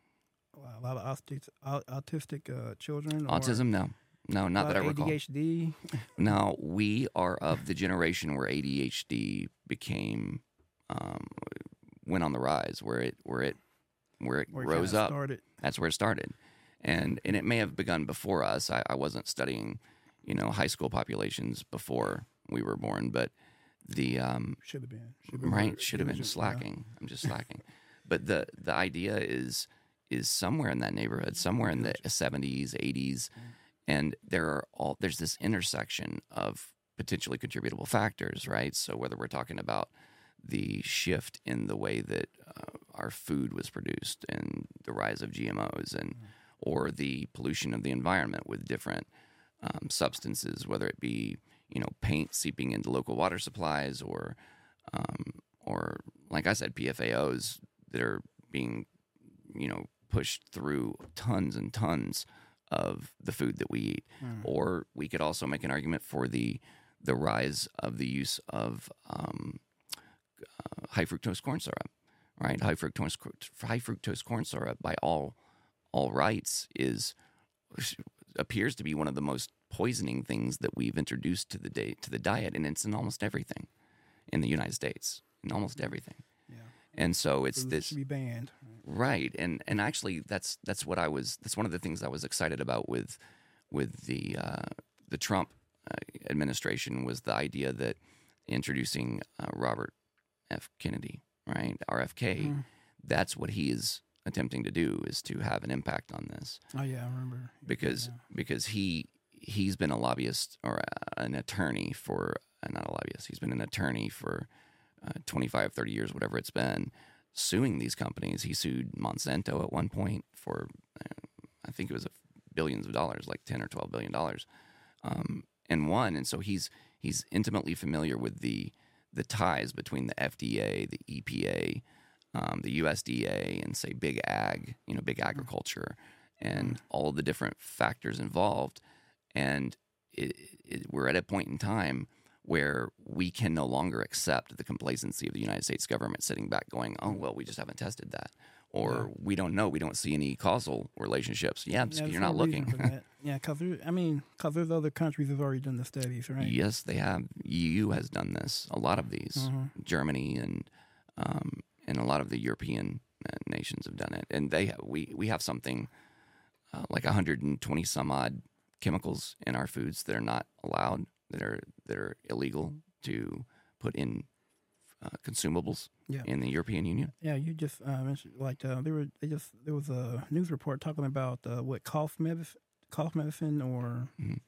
S2: a lot of autistic, au- autistic uh, children? Or
S1: Autism, no, no, not that I
S2: a lot of
S1: recall.
S2: A D H D.
S1: Now, we are of the generation where A D H D became um, went on the rise, where it where it where it
S2: Where it
S1: rose
S2: kinda
S1: up.
S2: Started.
S1: That's where it started, and and it may have begun before us. I, I wasn't studying, you know, high school populations before we were born, but the um,
S2: Should have been. Should have been
S1: right
S2: more
S1: should have been
S2: diligent, yeah.
S1: slacking. I'm just slacking, but the the idea is is somewhere in that neighborhood, somewhere in the seventies, eighties, and there are all there's this intersection of potentially contributable factors, right? So whether we're talking about the shift in the way that uh, our food was produced and the rise of G M Os, and or the pollution of the environment with different um, substances, whether it be you know paint seeping into local water supplies, or um, or like I said, P F A Os that are being you know pushed through tons and tons of the food that we eat.
S2: Mm.
S1: Or we could also make an argument for the the rise of the use of um, uh, high fructose corn syrup, right? High fructose high fructose corn syrup, by all all rights, is appears to be one of the most poisoning things that we've introduced to the day to the diet, and it's in almost everything in the United States, in almost everything.
S2: Yeah.
S1: And so it's
S2: Foods
S1: this
S2: should be banned.
S1: right, and and actually that's that's what I was that's one of the things I was excited about with with the uh, the Trump uh, administration, was the idea that introducing uh, Robert F. Kennedy, right, R F K,
S2: Mhm.
S1: that's what he is attempting to do, is to have an impact on this,
S2: Oh yeah, I remember.
S1: because
S2: Yeah.
S1: because he he's been a lobbyist or a, an attorney for uh, not a lobbyist he's been an attorney for uh, twenty-five, thirty years, whatever it's been, suing these companies. He sued Monsanto at one point for uh, I think it was a billions of dollars, like ten or twelve billion dollars, um, and won. And so he's he's intimately familiar with the the ties between the F D A, the E P A, um, the U S D A, and say big ag, you know, big agriculture, and all the different factors involved. And it, it, we're at a point in time where we can no longer accept the complacency of the United States government sitting back going, oh, well, we just haven't tested that. Or yeah. we don't know. We don't see any causal relationships. Yeah,
S2: Yeah,
S1: you're
S2: there's
S1: not
S2: no reason
S1: looking.
S2: for that. Yeah, because I mean, because there's other countries that have already done the studies, right?
S1: Yes, they have. E U has done this. A lot of these,
S2: Mhm.
S1: Germany and um, and a lot of the European uh, nations have done it. And they we we have something uh, like one hundred twenty some odd chemicals in our foods that are not allowed, that are that are illegal to put in uh, consumables
S2: Yeah.
S1: in the European Union.
S2: Yeah, you just uh, mentioned like uh, there were they just there was a news report talking about uh, what cough medicine, cough medicine or
S1: Mhm.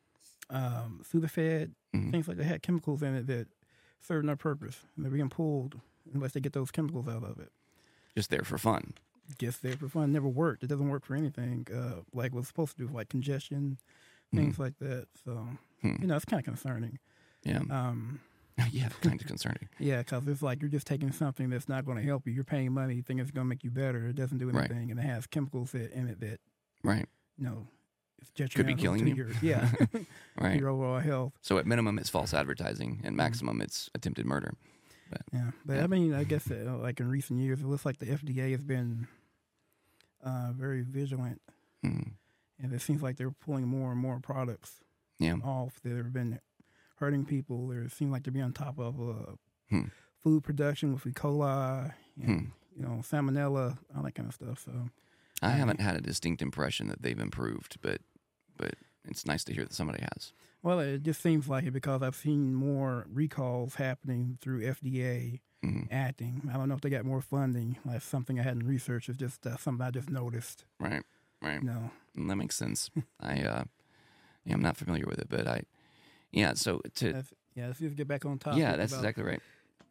S2: um, Sudafed,
S1: Mhm.
S2: things like that had chemicals in it that serve no purpose, and they're being pulled unless they get those chemicals out of it.
S1: Just there for fun.
S2: Just there for fun, never worked. It doesn't work for anything. Uh, like what's supposed to do, like congestion, things
S1: Mhm.
S2: like that. So
S1: Hmm.
S2: you know, it's kind of concerning.
S1: Yeah,
S2: Um,
S1: yeah, kind of concerning.
S2: Yeah, because it's like you're just taking something that's not going to help you. You're paying money, you think it's going to make you better. It doesn't do
S1: Right.
S2: anything, and it has chemicals that, in it that,
S1: Right,
S2: you know, it's detrimental
S1: Could be killing
S2: to
S1: you.
S2: your, yeah,
S1: right.
S2: your overall health.
S1: So at minimum, it's false advertising, and maximum, it's attempted murder.
S2: Yeah, but
S1: Yeah.
S2: I mean, I guess uh, like in recent years, it looks like the F D A has been uh, very vigilant,
S1: Mm.
S2: and it seems like they're pulling more and more products
S1: Yeah.
S2: off that have been hurting people. Or it seems like they're being on top of uh,
S1: Hmm.
S2: food production with E. coli and
S1: Hmm.
S2: you know salmonella, all that kind of stuff. So.
S1: I haven't had a distinct impression that they've improved, but but it's nice to hear that somebody has.
S2: Well, it just seems like it because I've seen more recalls happening through F D A
S1: Mhm.
S2: acting. I don't know if they got more funding. Like something I hadn't researched. It's just uh, something I just noticed.
S1: Right, right.
S2: You know,
S1: And that makes sense. I uh, yeah, I'm not familiar with it, but I yeah. So to
S2: that's, yeah. Let's just get back on topic.
S1: yeah, that's
S2: about,
S1: exactly right.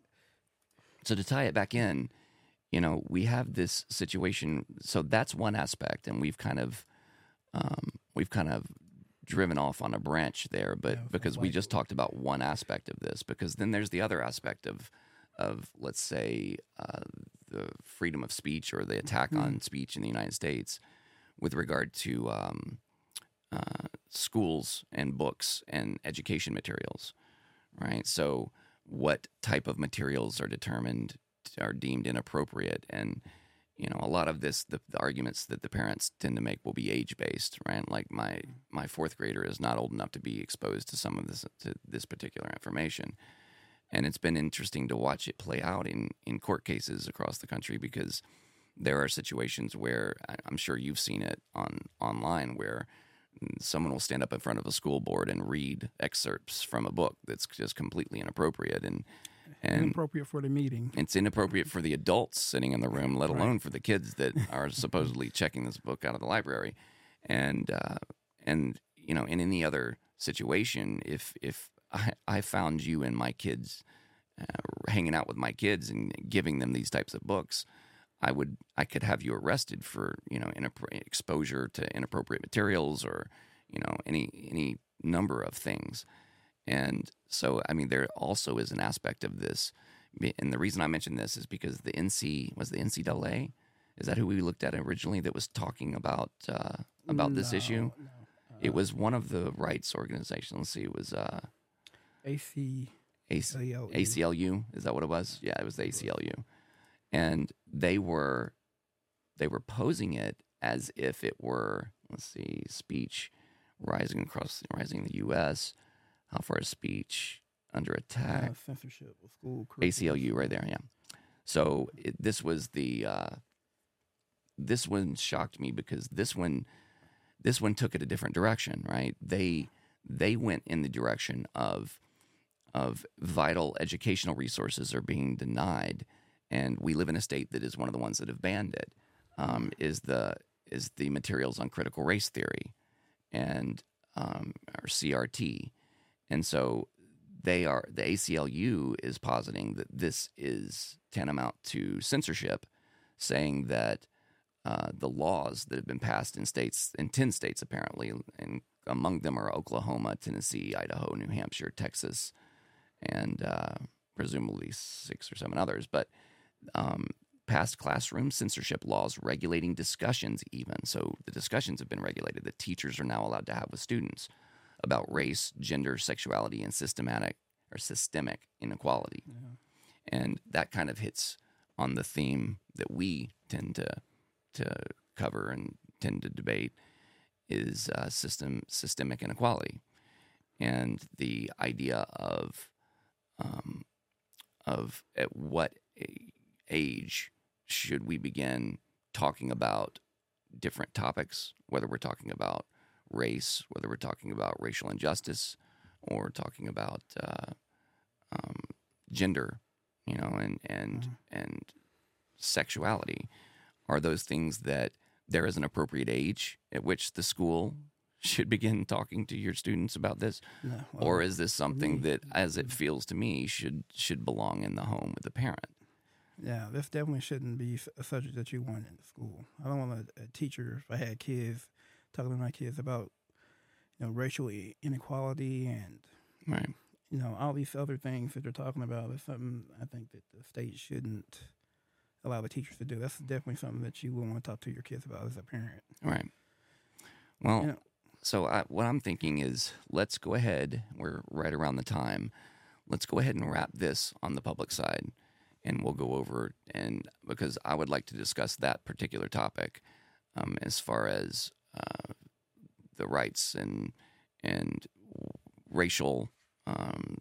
S1: So to tie it back in, you know, we have this situation. So that's one aspect, and we've kind of um, we've kind of driven off on a branch there, but
S2: Yeah,
S1: because we
S2: like-
S1: just talked about one aspect of this, because then there's the other aspect of of let's say uh, the freedom of speech or the attack
S2: Mhm.
S1: on speech in the United States with regard to um, uh, schools and books and education materials, right? So what type of materials are determined are deemed inappropriate, and you know a lot of this the, the arguments that the parents tend to make will be age based, right? Like my my fourth grader is not old enough to be exposed to some of this to this particular information, and it's been interesting to watch it play out in in court cases across the country, because there are situations where I- I'm sure you've seen it on online where someone will stand up in front of a school board and read excerpts from a book that's just completely inappropriate, and and
S2: inappropriate for the meeting.
S1: it's inappropriate for the adults sitting in the room, let
S2: Right.
S1: alone for the kids that are supposedly checking this book out of the library. And uh, and you know, in any other situation, if if I, I found you and my kids uh, hanging out with my kids and giving them these types of books, I would I could have you arrested for you know inappro- exposure to inappropriate materials, or you know any any number of things. And so, I mean, there also is an aspect of this, and the reason I mention this is because the N C was the N C double A. Is that who we looked at originally that was talking about uh, about this
S2: No,
S1: issue?
S2: no.
S1: It was one of the rights organizations. Let's see, it was uh,
S2: A C
S1: A C-
S2: L U.
S1: A C L U. Is that what it was? Yeah, it was the A C L U, and they were they were posing it as if it were, let's see, speech rising across rising in the U S. How far is speech under attack?
S2: Uh, censorship of school.
S1: A C L U right there, yeah. So it, this was the uh, this one shocked me because this one this one took it a different direction, right? They they went in the direction of of vital educational resources are being denied, and we live in a state that is one of the ones that have banned it. Um, is the is the materials on critical race theory and um, or C R T. And so they are the A C L U is positing that this is tantamount to censorship, saying that uh, the laws that have been passed in states, in ten states apparently, and among them are Oklahoma, Tennessee, Idaho, New Hampshire, Texas, and uh, presumably six or seven others. But um, passed classroom censorship laws regulating discussions even. So the discussions have been regulated that teachers are now allowed to have with students about race, gender, sexuality, and systematic or systemic inequality.
S2: Yeah.
S1: And that kind of hits on the theme that we tend to to cover and tend to debate is uh, system systemic inequality, and the idea of um, of at what age should we begin talking about different topics, whether we're talking about race, whether we're talking about racial injustice, or talking about uh, um, gender, you know, and and
S2: Mhm.
S1: and sexuality. Are those things that there is an appropriate age at which the school should begin talking to your students about this,
S2: No, well,
S1: or is this something
S2: me-
S1: that, as it feels to me, should should belong in the home with the parent?
S2: yeah, this definitely shouldn't be a subject that you want in school. I don't want a, a teacher, if I had kids, talking to my kids about, you know, racial i- inequality and,
S1: Right.
S2: you know, all these other things that they're talking about. Is something I think that the state shouldn't allow the teachers to do. That's definitely something that you will want to talk to your kids about as a parent.
S1: Right. Well,
S2: You know,
S1: so I, what I'm thinking is, let's go ahead. We're right around the time. Let's go ahead and wrap this on the public side, and we'll go over and because I would like to discuss that particular topic, um, as far as uh, the rights and and racial um,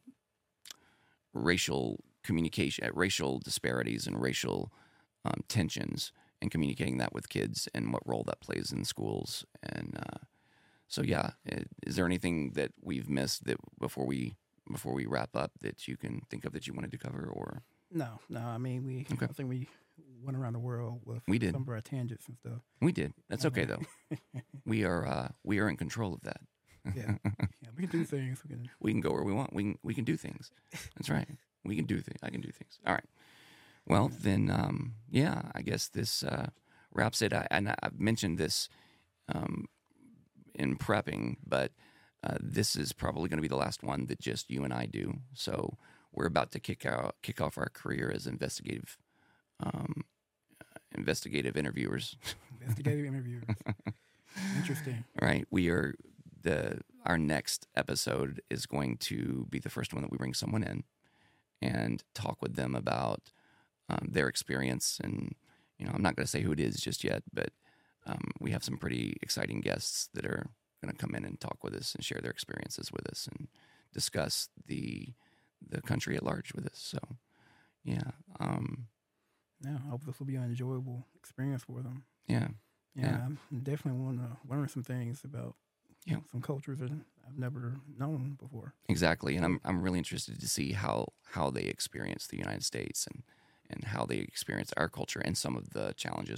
S1: racial communication, racial disparities, and racial um, tensions, and communicating that with kids, and what role that plays in schools. And uh, so, yeah, i- is there anything that we've missed that before we before we wrap up that you can think of that you wanted to cover, or
S2: no, no. I mean, we.
S1: Okay.
S2: I think we went around the world with
S1: We did.
S2: some of our tangents and stuff.
S1: we did? That's okay
S2: Okay.
S1: though. We are uh, we are in control of that.
S2: Yeah, yeah. We can do things. We can.
S1: We can go where we want. We can, we can do things. That's right. We can do things. I can do things. All right. Well, then, um, yeah, I guess this uh, wraps it. I, and I've mentioned this um, in prepping, but uh, this is probably going to be the last one that just you and I do. So we're about to kick out kick off our career as investigative um, investigative interviewers.
S2: Investigative interviewers. Interesting.
S1: Right. We are the our next episode is going to be the first one that we bring someone in and talk with them about um, their experience. And you know, I'm not going to say who it is just yet, but um, we have some pretty exciting guests that are going to come in and talk with us and share their experiences with us and discuss the the country at large with us. So, yeah, um,
S2: Yeah, I hope this will be an enjoyable experience for them.
S1: yeah,
S2: Yeah, I definitely want to learn some things about
S1: Yeah.
S2: some cultures that I've never known before.
S1: exactly. And I'm I'm really interested to see how how they experience the United States and and how they experience our culture and some of the challenges